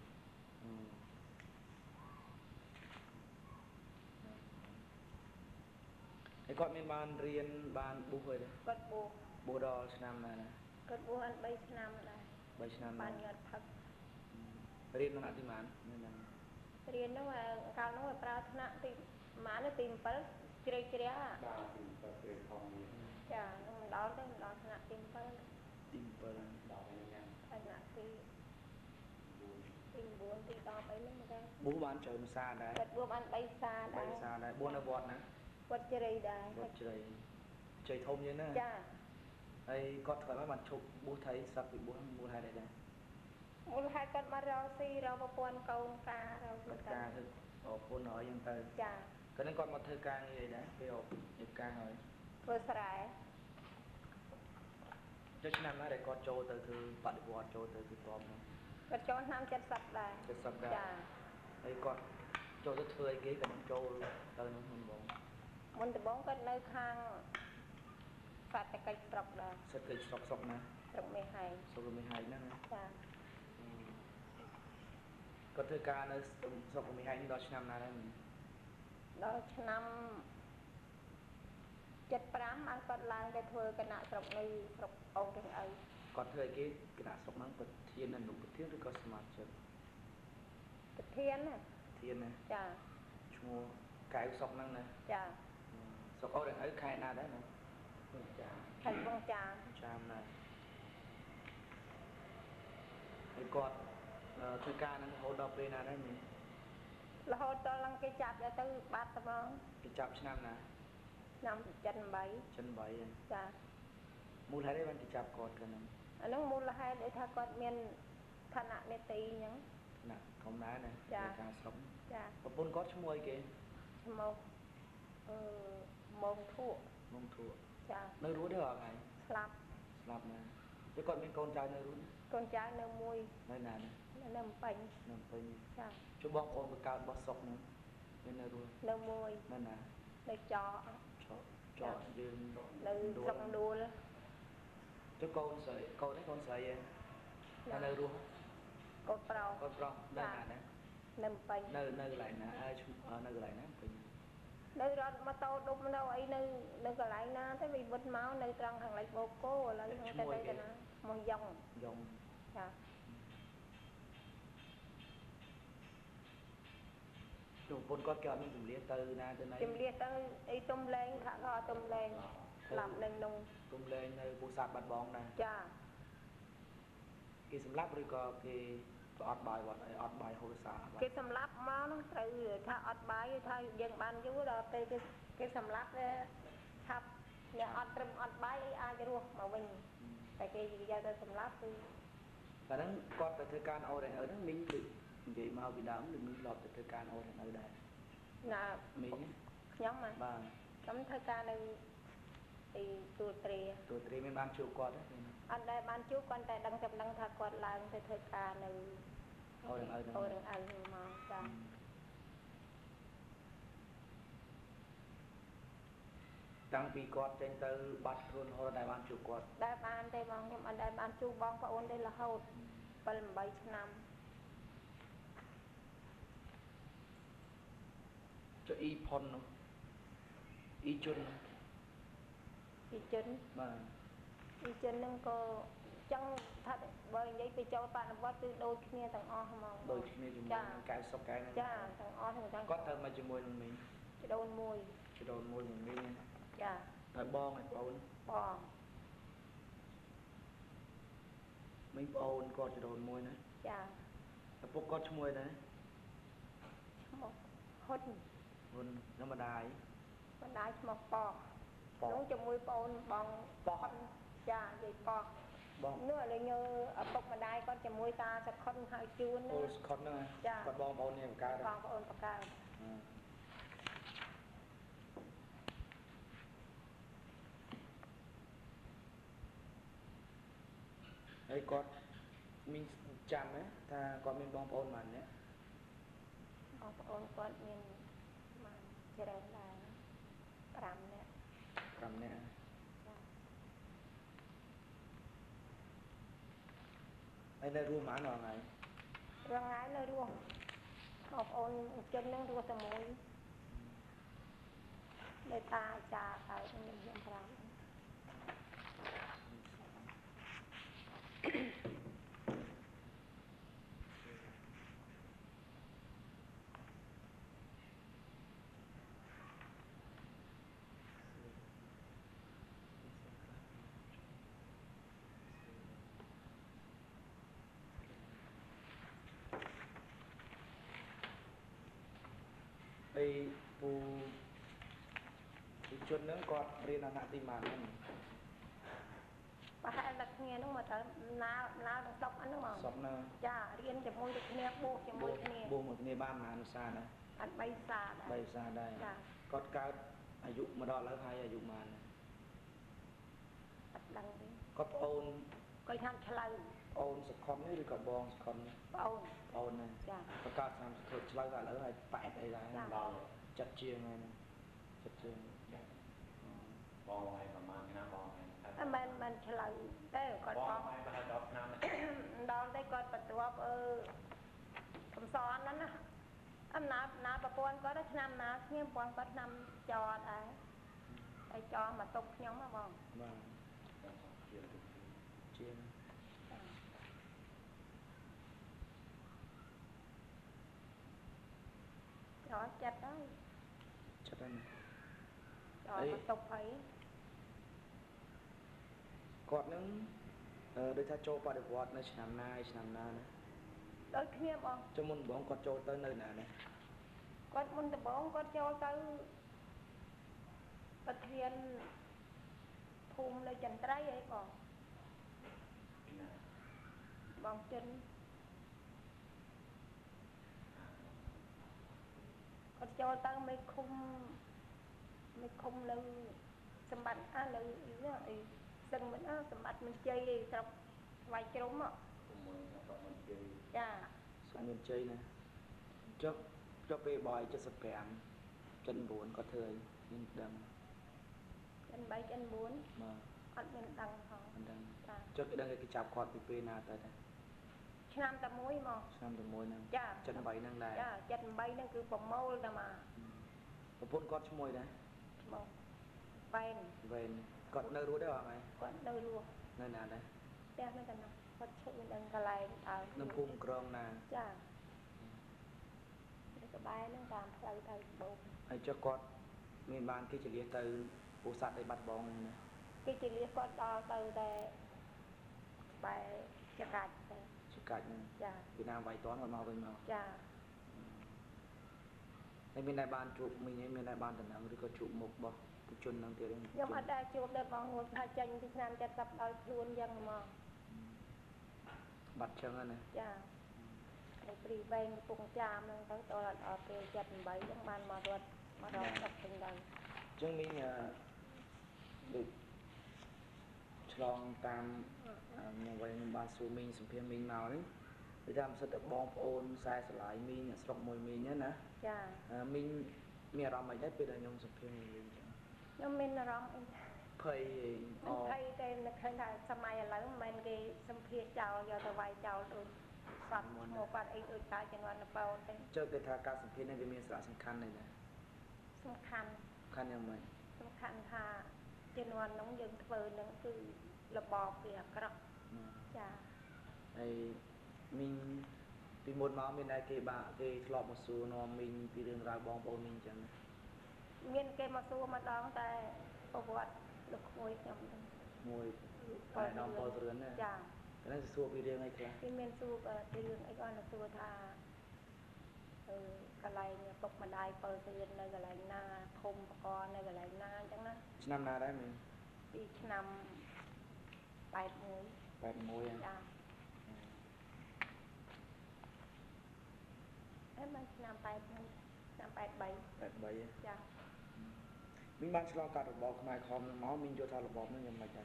ហើយគាត់មានបានរៀនបានប៊ូសហើយទេគាត់បួសប៊ូសដល់ឆ្នាំណាណាគាត់បួសអន3ឆ្នាំដែរ 3ឆ្នាំបានយត់ផឹករៀននៅណាទីម៉ាននៅណាររៀននោះកាលនោះប្រើថ្នាក់ទីម៉ានទី7ជ្រេកជ្រះបាទទី7ពេលធំចានឹងមិនដល់ទេមិនដល់ថ្នាក់ទី7 ទី7 ដល់ញ៉ាំថ្នាក់ទី9ទី10អីហ្នឹងតែបួសបានច្រើនភាសាដែរគាត់បួសបាន3សាដែ 3 រសាដែរបួសនៅវត្តណាវត្តជ្រៃដែរវត្តជ្រៃជ័យធំយើងណាចាហើយគាត់គាត់បានឈប់បួសថៃសឹកពីបួសមូលហេតុអីដែរមូលហេតុគាត់មករកស៊ីរកប្រពន្ធកូនការរកការធ្វើប្រពន្ធហើយយ៉ាងទៅចាគាត់នឹងគាត់មកធ្វើការងារអីដែរពេលអត់ការហើយធ្វើស្រែចុះឆ្នាំណាដែលគាត់ចូលទៅធ្វើបដិវត្តចូលទៅគឺតបនោះគាត់ចូលឆ្នាំ70ដែរ 70ដែរចាហើយគាត់ចូលទៅធ្វើអីគេគាត់នឹងចូលទៅនោះមុនបងមុនដំបូងគាត់នៅខាងសេដ្ឋកិច្ចស្រុកដែរសេដ្ឋកិច្ចស្រុកណាស្រុកមេហែងស្រុកមេហែងហ្នឹងចាគាត់ធ្វើការនៅស្រុកមេហែងដល់ឆ្នាំណាដែរដល់ឆ្នាំ75បានគាត់ឡើងទៅធ្វើគណៈស្រុកនៅស្រុកអូរទាំងអីគាត់ធ្វើអីគេគណៈស្រុកហ្នឹងប្រធានអនុប្រធានឬក៏សមាជិកប្រធានណាចាឈ្មោះកៅស្រុកហ្នឹងណាចាស្រុកអូរទាំងអីខេត្តណាដែរណាចាខេត្តបងចាមណាហើយគាត់ធ្វើការហ្នឹងរហូតដល់ពេលណាដែរមីរហូតដល់ឡើងគេចាប់ទៅបាត់ត្មងគេចាប់ឆ្នាំណាឆ្នាំ78ចាមូលហេតុអីបានគេចាប់គាត់ទៅហ្នឹងអាហ្នឹងមូលហេតុដែលថាគាត់មានឋានៈនេតិអញ្ចឹងណាធម្មតាណាការស្រុកចាប្រពន្ធគាត់ឈ្មោះអីគេឈ្មោះម៉ងធួចានៅរស់ទេអត់ថ្ងៃស្លាប់ណាតែគាត់មានកូនចៅនៅរស់កូនចៅនៅមួយនៅណានៅពេញចាជួបបងប្អូនបង្កើតរបស់សុកនោះមាននៅរស់នៅមួយនៅណានៅចកយើងនៅស្រុកដួលចុះកូនស្រីឯងនៅរស់កូនប្រុសនៅណាដែរនៅពេញនៅកន្លែងណានៅកន្លែងណាពេញនៅរត់ម៉ូតូដុំនៅអីនៅកន្លែងណាទេវាវិតមកនៅត្រង់ខាងលិចបូកូឥឡូវហ្នឹងទៅទៅណាមកយ៉ងចាជុំពុនគាត់គេអត់មានជំនឿទៅណាទៅណីជំនឿទៅអីទុំលែងថាក៏ទុំលែងស្លាប់នៅក្នុងទុំលែងនៅពូសាទបាត់បងដែរចាគេសម្លាប់ឬក៏គេអត់បាយវត្តអត់បាយហូរសាគេសម្លាប់មកហ្នឹងត្រូវថាអត់បាយថាយើងបានយូរដល់ពេលគេសម្លាប់ឆាប់អ្នកអត់ត្រឹមអត់បាយអាចរស់មកវិញតែគេយកទៅសម្លាប់គឺតែហ្នឹងគាត់ទៅធ្វើការអូរហ្នឹងមីងគឺនិយាយមកពីដើមនឹងមីងធ្លាប់ទៅធ្វើការអូរហ្នឹងដែរណាមីងខ្ញុំបាទខ្ញុំធ្វើការនៅទីទួលទ្រាមានបានជួបគាត់ទេអត់ដែលបានជួបគាត់តែដឹងថាគាត់ឡើងទៅធ្វើការនៅអូរហ្នឹងមកចាតាំងពីគាត់ចេញទៅបាត់ខ្លួនរហូតដល់បានជួបគាត់ដែលបានទេបងខ្ញុំអត់ដែលបានជួបបងប្អូនទេរហូត7-8ឆ្នាំចុះអ៊ីផុននោះអ៊ីជុនបាទអ៊ីជុនហ្នឹងក៏ចឹងថាបើនិយាយពីចូលបដិវត្តគឺដូចគ្នាទាំងអស់ហ្មងដូចគ្នាជាមួយនឹងកែសុកកែហ្នឹងចាទាំងអស់ទាំងគាត់ទៅមកជាមួយនឹងមីងចដូនមួយនឹងមីងចាហើយបងហើយបងមីងប្អូនគាត់ចដូនមួយណាចាឪពុកគាត់ឈ្មោះអីដែរឈ្មោះហ៊ុននៅម្ដាយឈ្មោះប៉ោះនោះជាមួយប្អូនបងប៉ោះចានិយាយប៉ោះបងនោះឥឡូវញើឪពុកម្ដាយគាត់ជាមួយតាសខុនហើយជួនអូសខុនហ្នឹងគាត់បងប្អូននេះបង្កើតបងប្អូនបង្កើតហើយគាត់មានចាំទេថាគាត់មានបងប្អូនប៉ុន្មានបងប្អូនគាត់មានបានច្រើនដែរ5នាក់ហើយនៅរស់ប៉ុន្មានថ្ងៃនៅរស់បងប្អូនជននឹងរស់តែមួយនៅតាចាហើយខ្ញុំប្រាប់ហើយពូជនហ្នឹងគាត់រៀនអាណត្តិទីម៉ានហ្នឹងប្រហែលតែគ្នាហ្នឹងមកទៅណាដល់ស្រុកហ្នឹងហ្មងស្រុកណាចារៀនជាមួយដូចគ្នាបួសជាមួយគ្នាបួសមួយគ្នាបានប៉ុន្មានសាដែរអត់3សាដែរ 3សាដែរចាគាត់កើតអាយុមកដល់ឥឡូវហើយអាយុប៉ុន្មានអត់ដឹងទេគាត់ប្អូនគាត់ថាឆ្លៅប្អូនសុខុននេះឬក៏បងសុខុននេះប្អូនប្អូនណាចាគាត់កើតឆ្នាំសុខុនឆ្លៅហើយឥឡូវហើយប៉ែតអីដែរចាដល់ចិត្តជាងហើយហ្នឹងចិត្តជាងបងហើយប្រហែលឆ្នាំបងហើយអត់មិនឆ្លៅទេគាត់បងបងហើយប្រហែល10ឆ្នាំដល់តែគាត់បន្ទាប់កំសនហ្នឹងណាអំណាចប្រពន្ធគាត់ឆ្នាំណាខ្ញុំប្រពន្ធគាត់ឆ្នាំចដែរហើយចមកទុកខ្ញុំហ៎បងបាទជាងចចិត្តហើយចិត្តហ្នឹងចមកទុកអីគាត់ហ្នឹងដូចថាចូលបដិវត្តនៅឆ្នាំណាណាដូចគ្នាបងចុះមុនបងគាត់ចូលទៅនៅណានេះគាត់មុនដំបូងគាត់ចូលទៅប្រធានភូមិនៅចន្ទ្រៃអីបងចិនគាត់ចូលទៅមេឃុំនៅសម្បត្តិនៅនេះអីសឹងមិនសម្បត្តិមិនជ័យទេស្រុកស្វាយជ្រុំចាស្អាតមានជ័យណាចុះពេលបយ75 79គាត់ធ្វើអីមានដឹងចិន3ចិន4 បាទអត់មានដឹងផងមិនដឹងចាចុះគេដឹងគេចាប់គាត់ពីពេលណាទៅដែរឆ្នាំតែមួយមកឆ្នាំតែមួយហ្នឹងចា 78ហ្នឹងដែរចា78ហ្នឹងគឺប្រមូលតែមកប្រពន្ធគាត់ឈ្មោះអីដែរឈ្មោះវ៉ែនវ៉ែនគាត់នៅរស់ដែរអត់ហើយគាត់នៅរស់នៅណាដែរផ្ទះនៅកណ្ដាលគាត់ឈប់នៅកន្លែងដើមនៅភូមិក្រងណាចានៅក្បែរហ្នឹងតាមផ្លូវទៅបូកហើយចុះគាត់មានបានគេចលាទៅពូសាត់ឲ្យបាត់បងហ្នឹងណាគេជិះគាត់ដល់ទៅតែបែរចកាច់ទៅជាកាច់ហ្នឹងចាពីណាវាយតន់គាត់មកវិញមកចាហើយមានតែបានជួបមីងមានតែបានតំណែងឬក៏ជួបមុខរបស់ผู้ជនហ្នឹងទៀតទេខ្ញុំអត់ដែរជួបដែរបងងួតថាចេញពីឆ្នាំ70ដល់ខ្លួនយ៉ាងមកបាត់ចឹងណាចានៅព្រីវែងកំពង់ចាមហ្នឹងទៅដល់ដល់ពេល78ចឹងបានមករត់ស្រុកវិញទៅចឹងមីងដូចឆ្លងតាមខ្ញុំវិញបានសួរមីងសម្ភារមីងមកនេះគឺថាមិនសិតតែបងប្អូនខ្សែស្រឡាយមីងអ្នកស្រុកមួយមីងណាចាមីងមានអារម្មណ៍មិនដែរពេលដែលខ្ញុំសម្ភារមីងចឹងខ្ញុំមានអារម្មណ៍អីភ័យអមិនភ័យទេនឹកឃើញថាសម័យឥឡូវមិនមែនគេសម្ភារចោលយកទៅវាយចោលដូចគាត់មកគាត់អីដូចតាជំនាន់លប៉ោទេចុះគេថាការសម្ភារនេះវាមានសារៈសំខាន់ណាស់ណាសំខាន់សំខាន់យ៉ាងម៉េចសំខាន់ថាជំនាន់នោះយើងធ្វើនឹងគឺរបបវាអាក្រក់ចាហើយមីងពីមុនមកមានតែគេធ្លាប់មកសួរនាំមីងពីរឿងរ៉ាវបងប្អូនមីងចឹងមានគេមកសួរម្ដងតែប្រវត្តិលោកក្មួយខ្ញុំហ្នឹងមួយតែដល់ពលរឿនណាចាហ្នឹងសួរពីរឿងអីខ្លះគេមានសួរពីរឿងអីគាត់ទៅសួរថាកន្លែងពុកម្ដាយពលរឿននៅកន្លែងណាភូមិបកកនៅកន្លែងណាអញ្ចឹងណាឆ្នាំណាដែរមីងពីឆ្នាំ81 81 ចាហើយមកឆ្នាំ81ឆ្នាំ83 ចាមីងបានឆ្លងកាត់របបខ្មែរក្រហមនឹងមកមីងយល់ថារបបហ្នឹងយ៉ាងម៉េចដែរ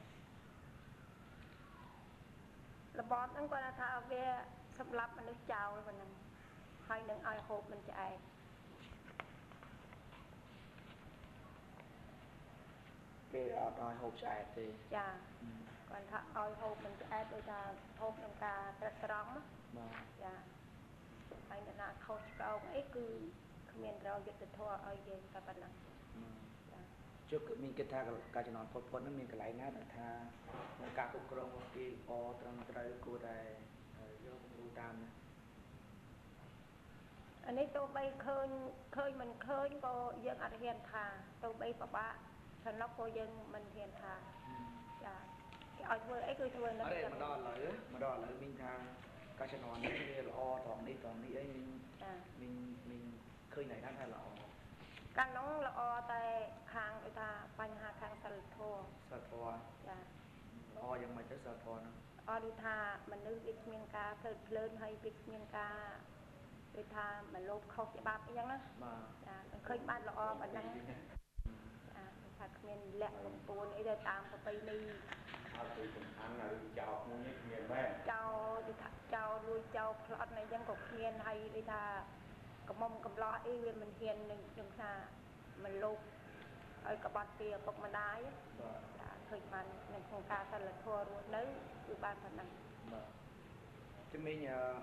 របបហ្នឹងគាត់ថាវាសម្លាប់មនុស្សចោលប៉ុណ្ណឹងហើយនឹងឲ្យហូបមិនឆ្អែតគេអត់ឲ្យហូបឆ្អែតទេចាគាត់ថាឲ្យហូបមិនឆ្អែតដូចថាហូបនឹងការត្រឹកត្រង់បាទចាហើយអ្នកណាខុសឆ្គងអីគឺគ្មានរកយុទ្ធធម៌ឲ្យយើងតែប៉ុណ្ណឹងចាជុកមីងគិតថាការចំនួនផុតហ្នឹងមានកន្លែងណាដែលថាការគ្រប់គ្រងរបស់គេល្អត្រឹមត្រូវគួរតែយកគំរូតាមណាអានេះទោះបីឃើញមិនឃើញក៏យើងអត់ហ៊ានថាទោះបីពិបាកឆ្លុកក៏យើងមិនហ៊ានថាចាគេឲ្យធ្វើអីគឺធ្វើនៅអត់ទេមកដល់ឥឡូវមីងថាការចំនួននេះវាល្អត្រង់នេះអីមីងចាមីងឃើញតែថាល្អចកាលនោះល្អតែខាងដូចថាបញ្ហាខាងសិលធម៌សិលធម៌ចាល្អយ៉ាងម៉េចទៅសិលធម៌ហ្នឹងអត់ដូចថាមនុស្សវាគ្មានការភ្លើតភ្លើនហើយវាគ្មានការដូចថាមកលោភខុសច្បាប់អីចឹងណាបាទចាឃើញបានល្អប៉ុណ្ណឹងចាថាគ្មានលក្ខលំពួនអីទៅតាមប្រពៃណីអត់ពីសំខាន់ឬចោលមួយនេះគ្មានមែនចោលដូចថាចោលលួចចោលផ្លត់អីចឹងក៏គ្មានហើយដូចថាកំមុំកំឡោះអីវាមិនហ៊ាននឹងថាមិនលោភហើយក្បត់ពីឪពុកម្ដាយបាទចាឃើញបាននៅក្នុងការសិលធម៌រស់នៅគឺបានប៉ុណ្ណឹងបាទជំនាញ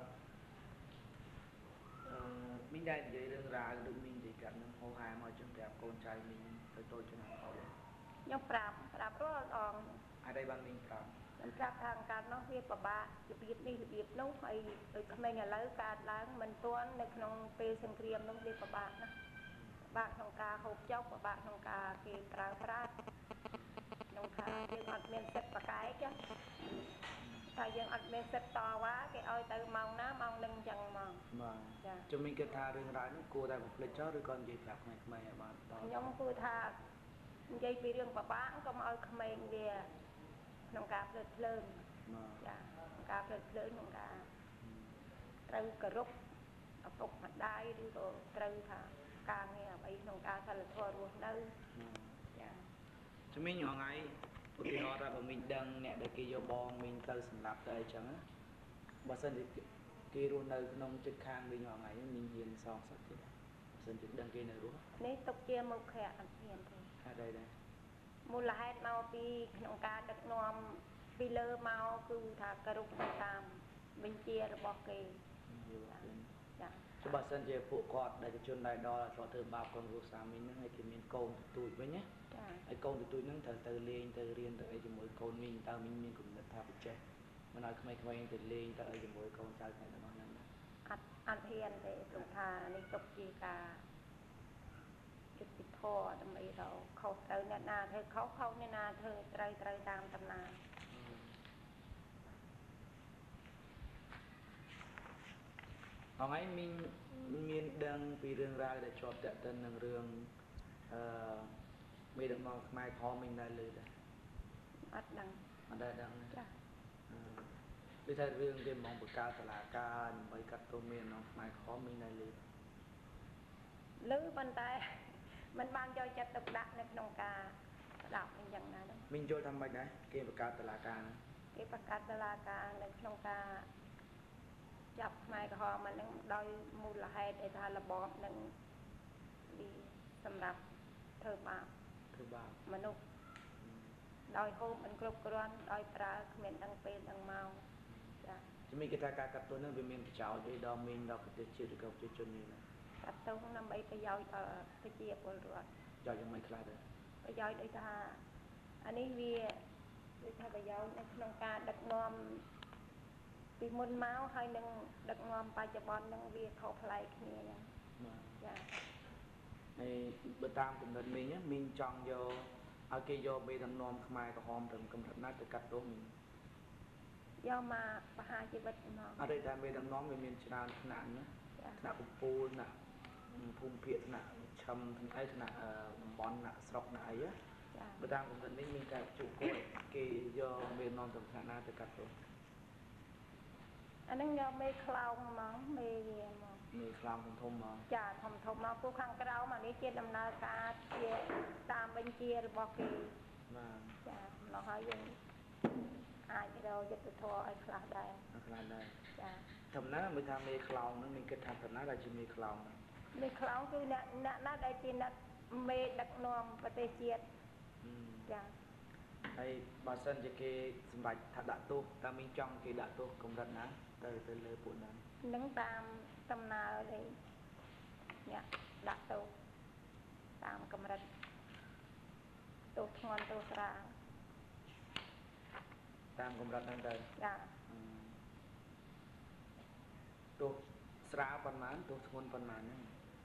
មីងដែរនិយាយរឿងរ៉ាវដូចមីងនិយាយកាត់នឹងហោហាមកចឹងប្រាប់កូនចៅមីងទៅតូចចំណាំអត់ខ្ញុំប្រាប់រាល់អងអត់អីបានមីងប្រាប់ខ្ញុំប្រាប់ថាកាលនោះវាពិបាករបៀបនេះរបៀបនោះហើយដូចក្មេងឥឡូវកើតឡើងមិនទាន់នៅក្នុងពេលសង្គ្រាមនោះវាពិបាកណាស់ពិបាកក្នុងការហូបចុកពិបាកក្នុងការគេប្រើប្រាស់ក្នុងថាយើងអត់មានសិទ្ធិប្រកែកតែយើងអត់មានសិទ្ធិតវ៉ាគេឲ្យទៅម៉ោងណាម៉ោងនឹងអញ្ចឹងហ្មងបាទចាជំនាញគិតថារឿងរ៉ាវនេះគួរតែបំភ្លេចចោលឬក៏និយាយប្រាប់ក្មេងៗឲ្យបានតខ្ញុំគួរថានិយាយពីរឿងពិបាកកុំឲ្យក្មេងវាក្នុងការភ្លើតភ្លើនបាទចាក្នុងការភ្លើតភ្លើនក្នុងការត្រូវគោរពឪពុកម្ដាយឬក៏ត្រូវថាការងារអ្វីក្នុងការសិលធម៌រស់នៅចាជំនាញថ្ងៃឧទាហរណ៍ថាបើមីងដឹងអ្នកដែលគេយកបងមីងទៅសម្លាប់ទៅអីចឹងណាបើសិនជាគេរស់នៅក្នុងចិត្តខាងមីងថ្ងៃមីងហ៊ានសងសឹកទៀតបើសិនជាដឹងគេនៅរស់នេះទុកជាមុខៈអត់ហ៊ានទេអត់ដែរមូលហេតុមកពីក្នុងការដឹកនាំពីលើមកគឺថាគោរពទៅតាមបញ្ជារបស់គេចាចុះបើសិនជាពួកគាត់ដែលជាជនដែលដល់គាត់ធ្វើបាបក្នុងគ្រួសារមីងហ្នឹងហើយគេមានកូនទទូចវិញណាចាហើយកូនទទូចហ្នឹងត្រូវទៅលេងទៅរៀនទៅអីជាមួយកូនមីងតើមីងមានគំនិតថាពិចេះមិនឲ្យក្មេងៗទៅលេងទៅអីជាមួយកូនចៅគ្នារបស់ហ្នឹងអត់ហ៊ានទេព្រោះថានេះទុកជាការយុត្តិធម៌ដើម្បីទៅខុសត្រូវអ្នកណាធ្វើខុសអ្នកណាធ្វើត្រូវតាមដំណើរថ្ងៃមីងមានដឹងពីរឿងរ៉ាវដែលជាប់តាក់ទិននឹងរឿងមេដឹកនាំខ្មែរក្រមមីងដែរលើដែរអត់ដឹងអត់ដែរដឹងចាដូចថារឿងគេមកបង្កើតតុលាការដើម្បីកាត់ទោសមេដឹកនាំខ្មែរក្រមមីងដែរលើលើប៉ុន្តែមិនបានយកចិត្តទុកដាក់នៅក្នុងការស្ដាប់អីយ៉ាងណាទេមីងយល់ថាម៉េចដែរគេបង្កើតតុលាការហ្នឹងគេបង្កើតតុលាការនៅក្នុងការចាប់ខ្មែរក្រហមហ្នឹងដោយមូលហេតុថារបបនឹងវាសម្រាប់ធ្វើបាបធ្វើបាបមនុស្សដោយហូបមិនគ្រប់គ្រាន់ដោយប្រើគ្មានដឹងពេលដឹងមកចាជំនាញគេថាការកាត់ទោសហ្នឹងវាមានប្រយោជន៍ទេដល់មីងដល់ប្រទេសជាតិឬក៏ប្រជាជនយើងដែរកាត់ទោសដើម្បីប្រយោជន៍ដល់ប្រជាពលរដ្ឋប្រយោជន៍យ៉ាងម៉េចខ្លះទៅប្រយោជន៍ដូចថាអានេះវាដូចថាប្រយោជន៍នៅក្នុងការដឹកនាំពីមុនមកហើយនឹងដឹកនាំបច្ចុប្បន្នហ្នឹងវាខុសប្លែកគ្នាហ្នឹងបាទចាហើយបើតាមគំនិតមីងមីងចង់យកឲ្យគេយកមេដឹកនាំខ្មែរក្រហមទៅកម្រិតណាទៅកាត់ទោសមីងយកមកបហាជីវិតមកអត់ទេតែមេដឹកនាំវាមានច្រើនថ្នាក់ណាចាថ្នាក់កម្ពុជាថ្នាក់ភូមិភាគថ្នាក់ឈឹមថ្នាក់អីថ្នាក់តំបន់ថ្នាក់ស្រុកថ្នាក់អីចាបើតាមគំនិតនេះមានតែជួបគាត់គេយកមេដឹកនាំទៅថ្នាក់ណាទៅកាត់ទោសអាហ្នឹងយកមេខ្លោងហ្មងមេវាហ្មងមេខ្លាំងធំៗមកចាធំមកពួកខាងក្រៅមកនេះជាដំណើរការជាតាមបញ្ជារបស់គេបាទចាមកហើយយើងអាចរកយុទ្ធធម៌ឲ្យខ្លះដែរអត់ខ្លាំងដែរចាធម្មតាមិនថាមេខ្លោងហ្នឹងមានគិតថាតំណាដែលជាមេខ្លោងហ្នឹងមេខ្លោងគឺអ្នកណាដែលជាអ្នកមេដឹកនាំប្រទេសជាតិចាហើយបើសិនជាគេសម្រេចថាដាក់ទោសតើមីងចង់គេដាក់ទោសកម្រិតណាទៅលើពួកហ្នឹងនឹងតាមដំណើរនៃអ្នកដាក់ទោសតាមកម្រិតទោសធ្ងន់ទោសស្រាលតាមកម្រិតហ្នឹងទៅចាទោសស្រាលប៉ុន្មានទោសធ្ងន់ប៉ុន្មានហ្នឹង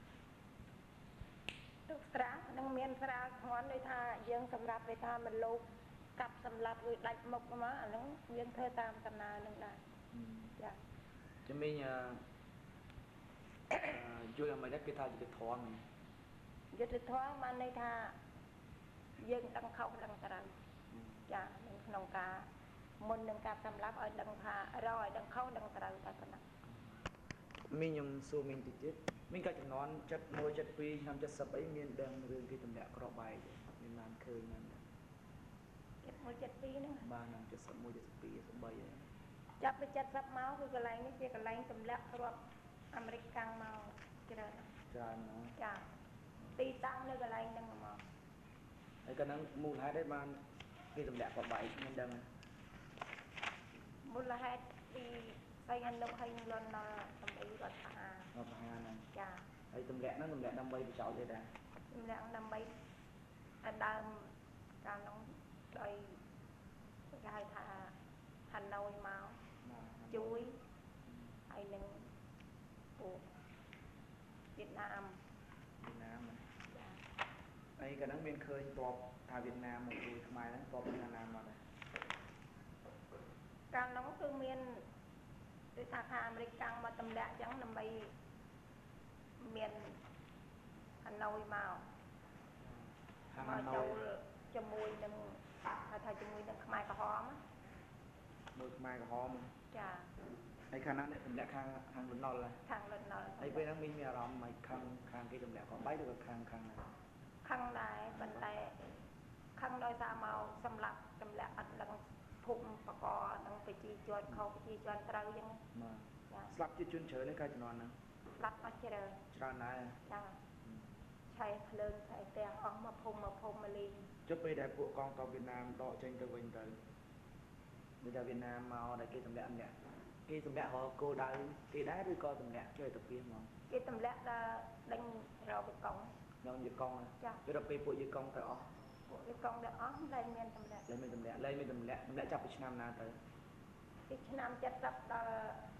ទោសស្រាលនឹងមានស្រាលធ្ងន់ដូចថាយើងសម្រាប់ដូចថាមិនលោកកាប់សម្លាប់ឬដាច់មុខមកអាហ្នឹងយើងធ្វើតាមដំណើរនឹងដែរចាជំនាញយល់យ៉ាងម៉េចដែរគេថាជាធម៌យុទ្ធធម៌បានន័យថាយើងដឹងខុសដឹងត្រូវចាក្នុងការមុននឹងការសម្លាប់ឲ្យដឹងថារកឲ្យដឹងខុសដឹងត្រូវតែប៉ុណ្ណឹងមីងខ្ញុំសួរមីងតិចទៀតមីងក៏ចំនួន71 72ឆ្នាំ70អីមានដឹងរឿងគេទម្លាក់ក្របបែកមានបានឃើញហ្នឹង 71 72ហ្នឹងបាន71 72 73អីចាប់ពី70មកគឺកន្លែងនេះជាកន្លែងទម្លាក់គ្រាប់អាមេរិកកាំងមកច្រើនណាចាទីតាំងនៅកន្លែងហ្នឹងមកហើយក៏នឹងមូលហេតុđấyបានគេទម្លាក់ក្របបែកមិនដឹងមូលហេតុពីស្អីហ្នឹងលោកឲ្យលន់ដល់ដើម្បីរដ្ឋបហាហ្នឹងចាហើយទម្លាក់ហ្នឹងទម្លាក់ដើម្បីបិចោតទេដែរទម្លាក់ដើម្បីដើមកាលនោះដោយគេហៅថាហាណូយមកជួយហើយនឹងពួកវៀតណាមហើយក៏នឹងមានឃើញតបថាវៀតណាមមកជួយខ្មែរហ្នឹងតបពីណាមកដែរកាលនោះគឺមានដូចថាអាមេរិកកាំងមកទម្លាក់អញ្ចឹងដើម្បីមានហាណូយមកចូលជាមួយនឹងថាជាមួយនឹងខ្មែរក្រហមមួយខ្មែរក្រហមចាហើយខាងណាអ្នកទម្លាក់ខាងលន់នល់ខាងលន់នល់ហើយពេលហ្នឹងមានអារម្មណ៍មិនខាងគេទម្លាក់ក៏បែកឬក៏ខាងណាខាងដែរប៉ុន្តែខាងដោយសារមកសម្រាប់ទម្លាក់អត់ដឹងភូមិបកនឹងប្រជាជនខុសប្រជាជនត្រូវអញ្ចឹងស្លាប់ជាជនច្រើននេះកាលជំនាន់ហ្នឹងស្លាប់អស់ច្រើនដែរចាឆែកភ្លើងឆែកផ្ទះអស់មកភូមិមកលេងចុះពេលដែលពួកកងទ័ពវៀតណាមដកចេញទៅវិញទៅដូចថាវៀតណាមមកដែលគេទម្លាក់គេទម្លាក់រកគោលដៅគេដែរឬក៏ទម្លាក់ជួយទៅពីហ្មងគេទម្លាក់ដល់ដេញរកកងយកកងទៅដល់ពេលពួកយកកងទៅអស់ពួកយកកងទៅអស់លែងមានទម្លាក់ចាប់ពីឆ្នាំណាទៅពីឆ្នាំ70ដល់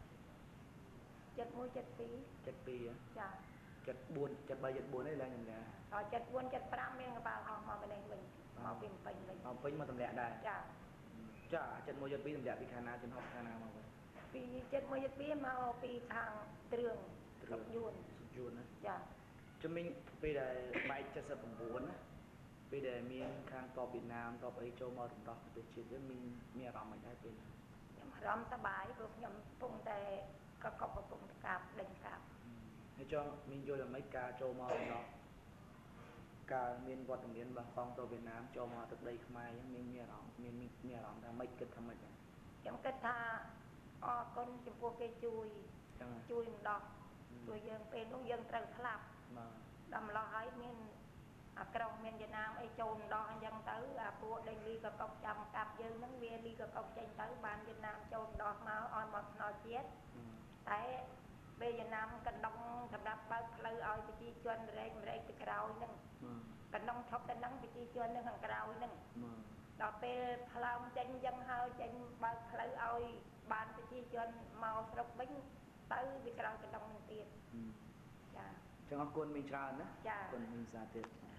71 72 ចា 74 73 74នេះឡើងទម្លាក់ដល់74 75មានកប៉ាល់ហោះមកម្លេះវិញមកពីពេញវិញមកពេញមកទម្លាក់ដែរចា 71 72ទម្លាក់ពីខាងណាចំហខាងណាមកវិញពី71 72មកពីខាងទ្រឿងយួនណាចាជំនាញពេលដែលបែក79ណាពេលដែលមានខាងតបវៀតណាមតបអីចូលមករំដោះប្រទេសជាតិយើងមានអារម្មណ៍មិនដែរពេលខ្ញុំអារម្មណ៍សប្បាយព្រោះខ្ញុំកំពុងតែកំពុងកាប់ដេញកាប់ហើយចង់មានយល់យ៉ាងម៉េចការចូលមករំដោះការមានវត្តមានរបស់កងទ័ពវៀតណាមចូលមកទឹកដីខ្មែរអញ្ចឹងមានអារម្មណ៍ថាម៉េចគិតថាម៉េចខ្ញុំគិតថាអរគុណចំពោះគេជួយម្ដងជួយយើងពេលនោះយើងត្រូវស្លាប់ដល់ម្ល៉េះហើយមានអាក្រុងមានវៀតណាមអីចូលម្ដងអញ្ចឹងទៅអាពួកដេញលីកកុកចាំកាប់យើងហ្នឹងវាលីកកុកចេញទៅបានវៀតណាមចូលម្ដងមកអន់មកថ្នាក់ជាតិតែពេលវៀតណាមកណ្ដុងសម្រាប់បើកផ្លូវឲ្យប្រជាជនរែកទៅក្រោយហ្នឹងកណ្ដុងឈប់ទៅហ្នឹងប្រជាជននៅខាងក្រោយហ្នឹងដល់ពេលផ្លោមចេញអញ្ចឹងហើយចេញបើកផ្លូវឲ្យបានប្រជាជនមកស្រុកវិញទៅវាក្រោយកណ្ដុងនឹងទៀតចាចឹងអរគុណមានច្រើនណាចាអរគុណមានសាទៀត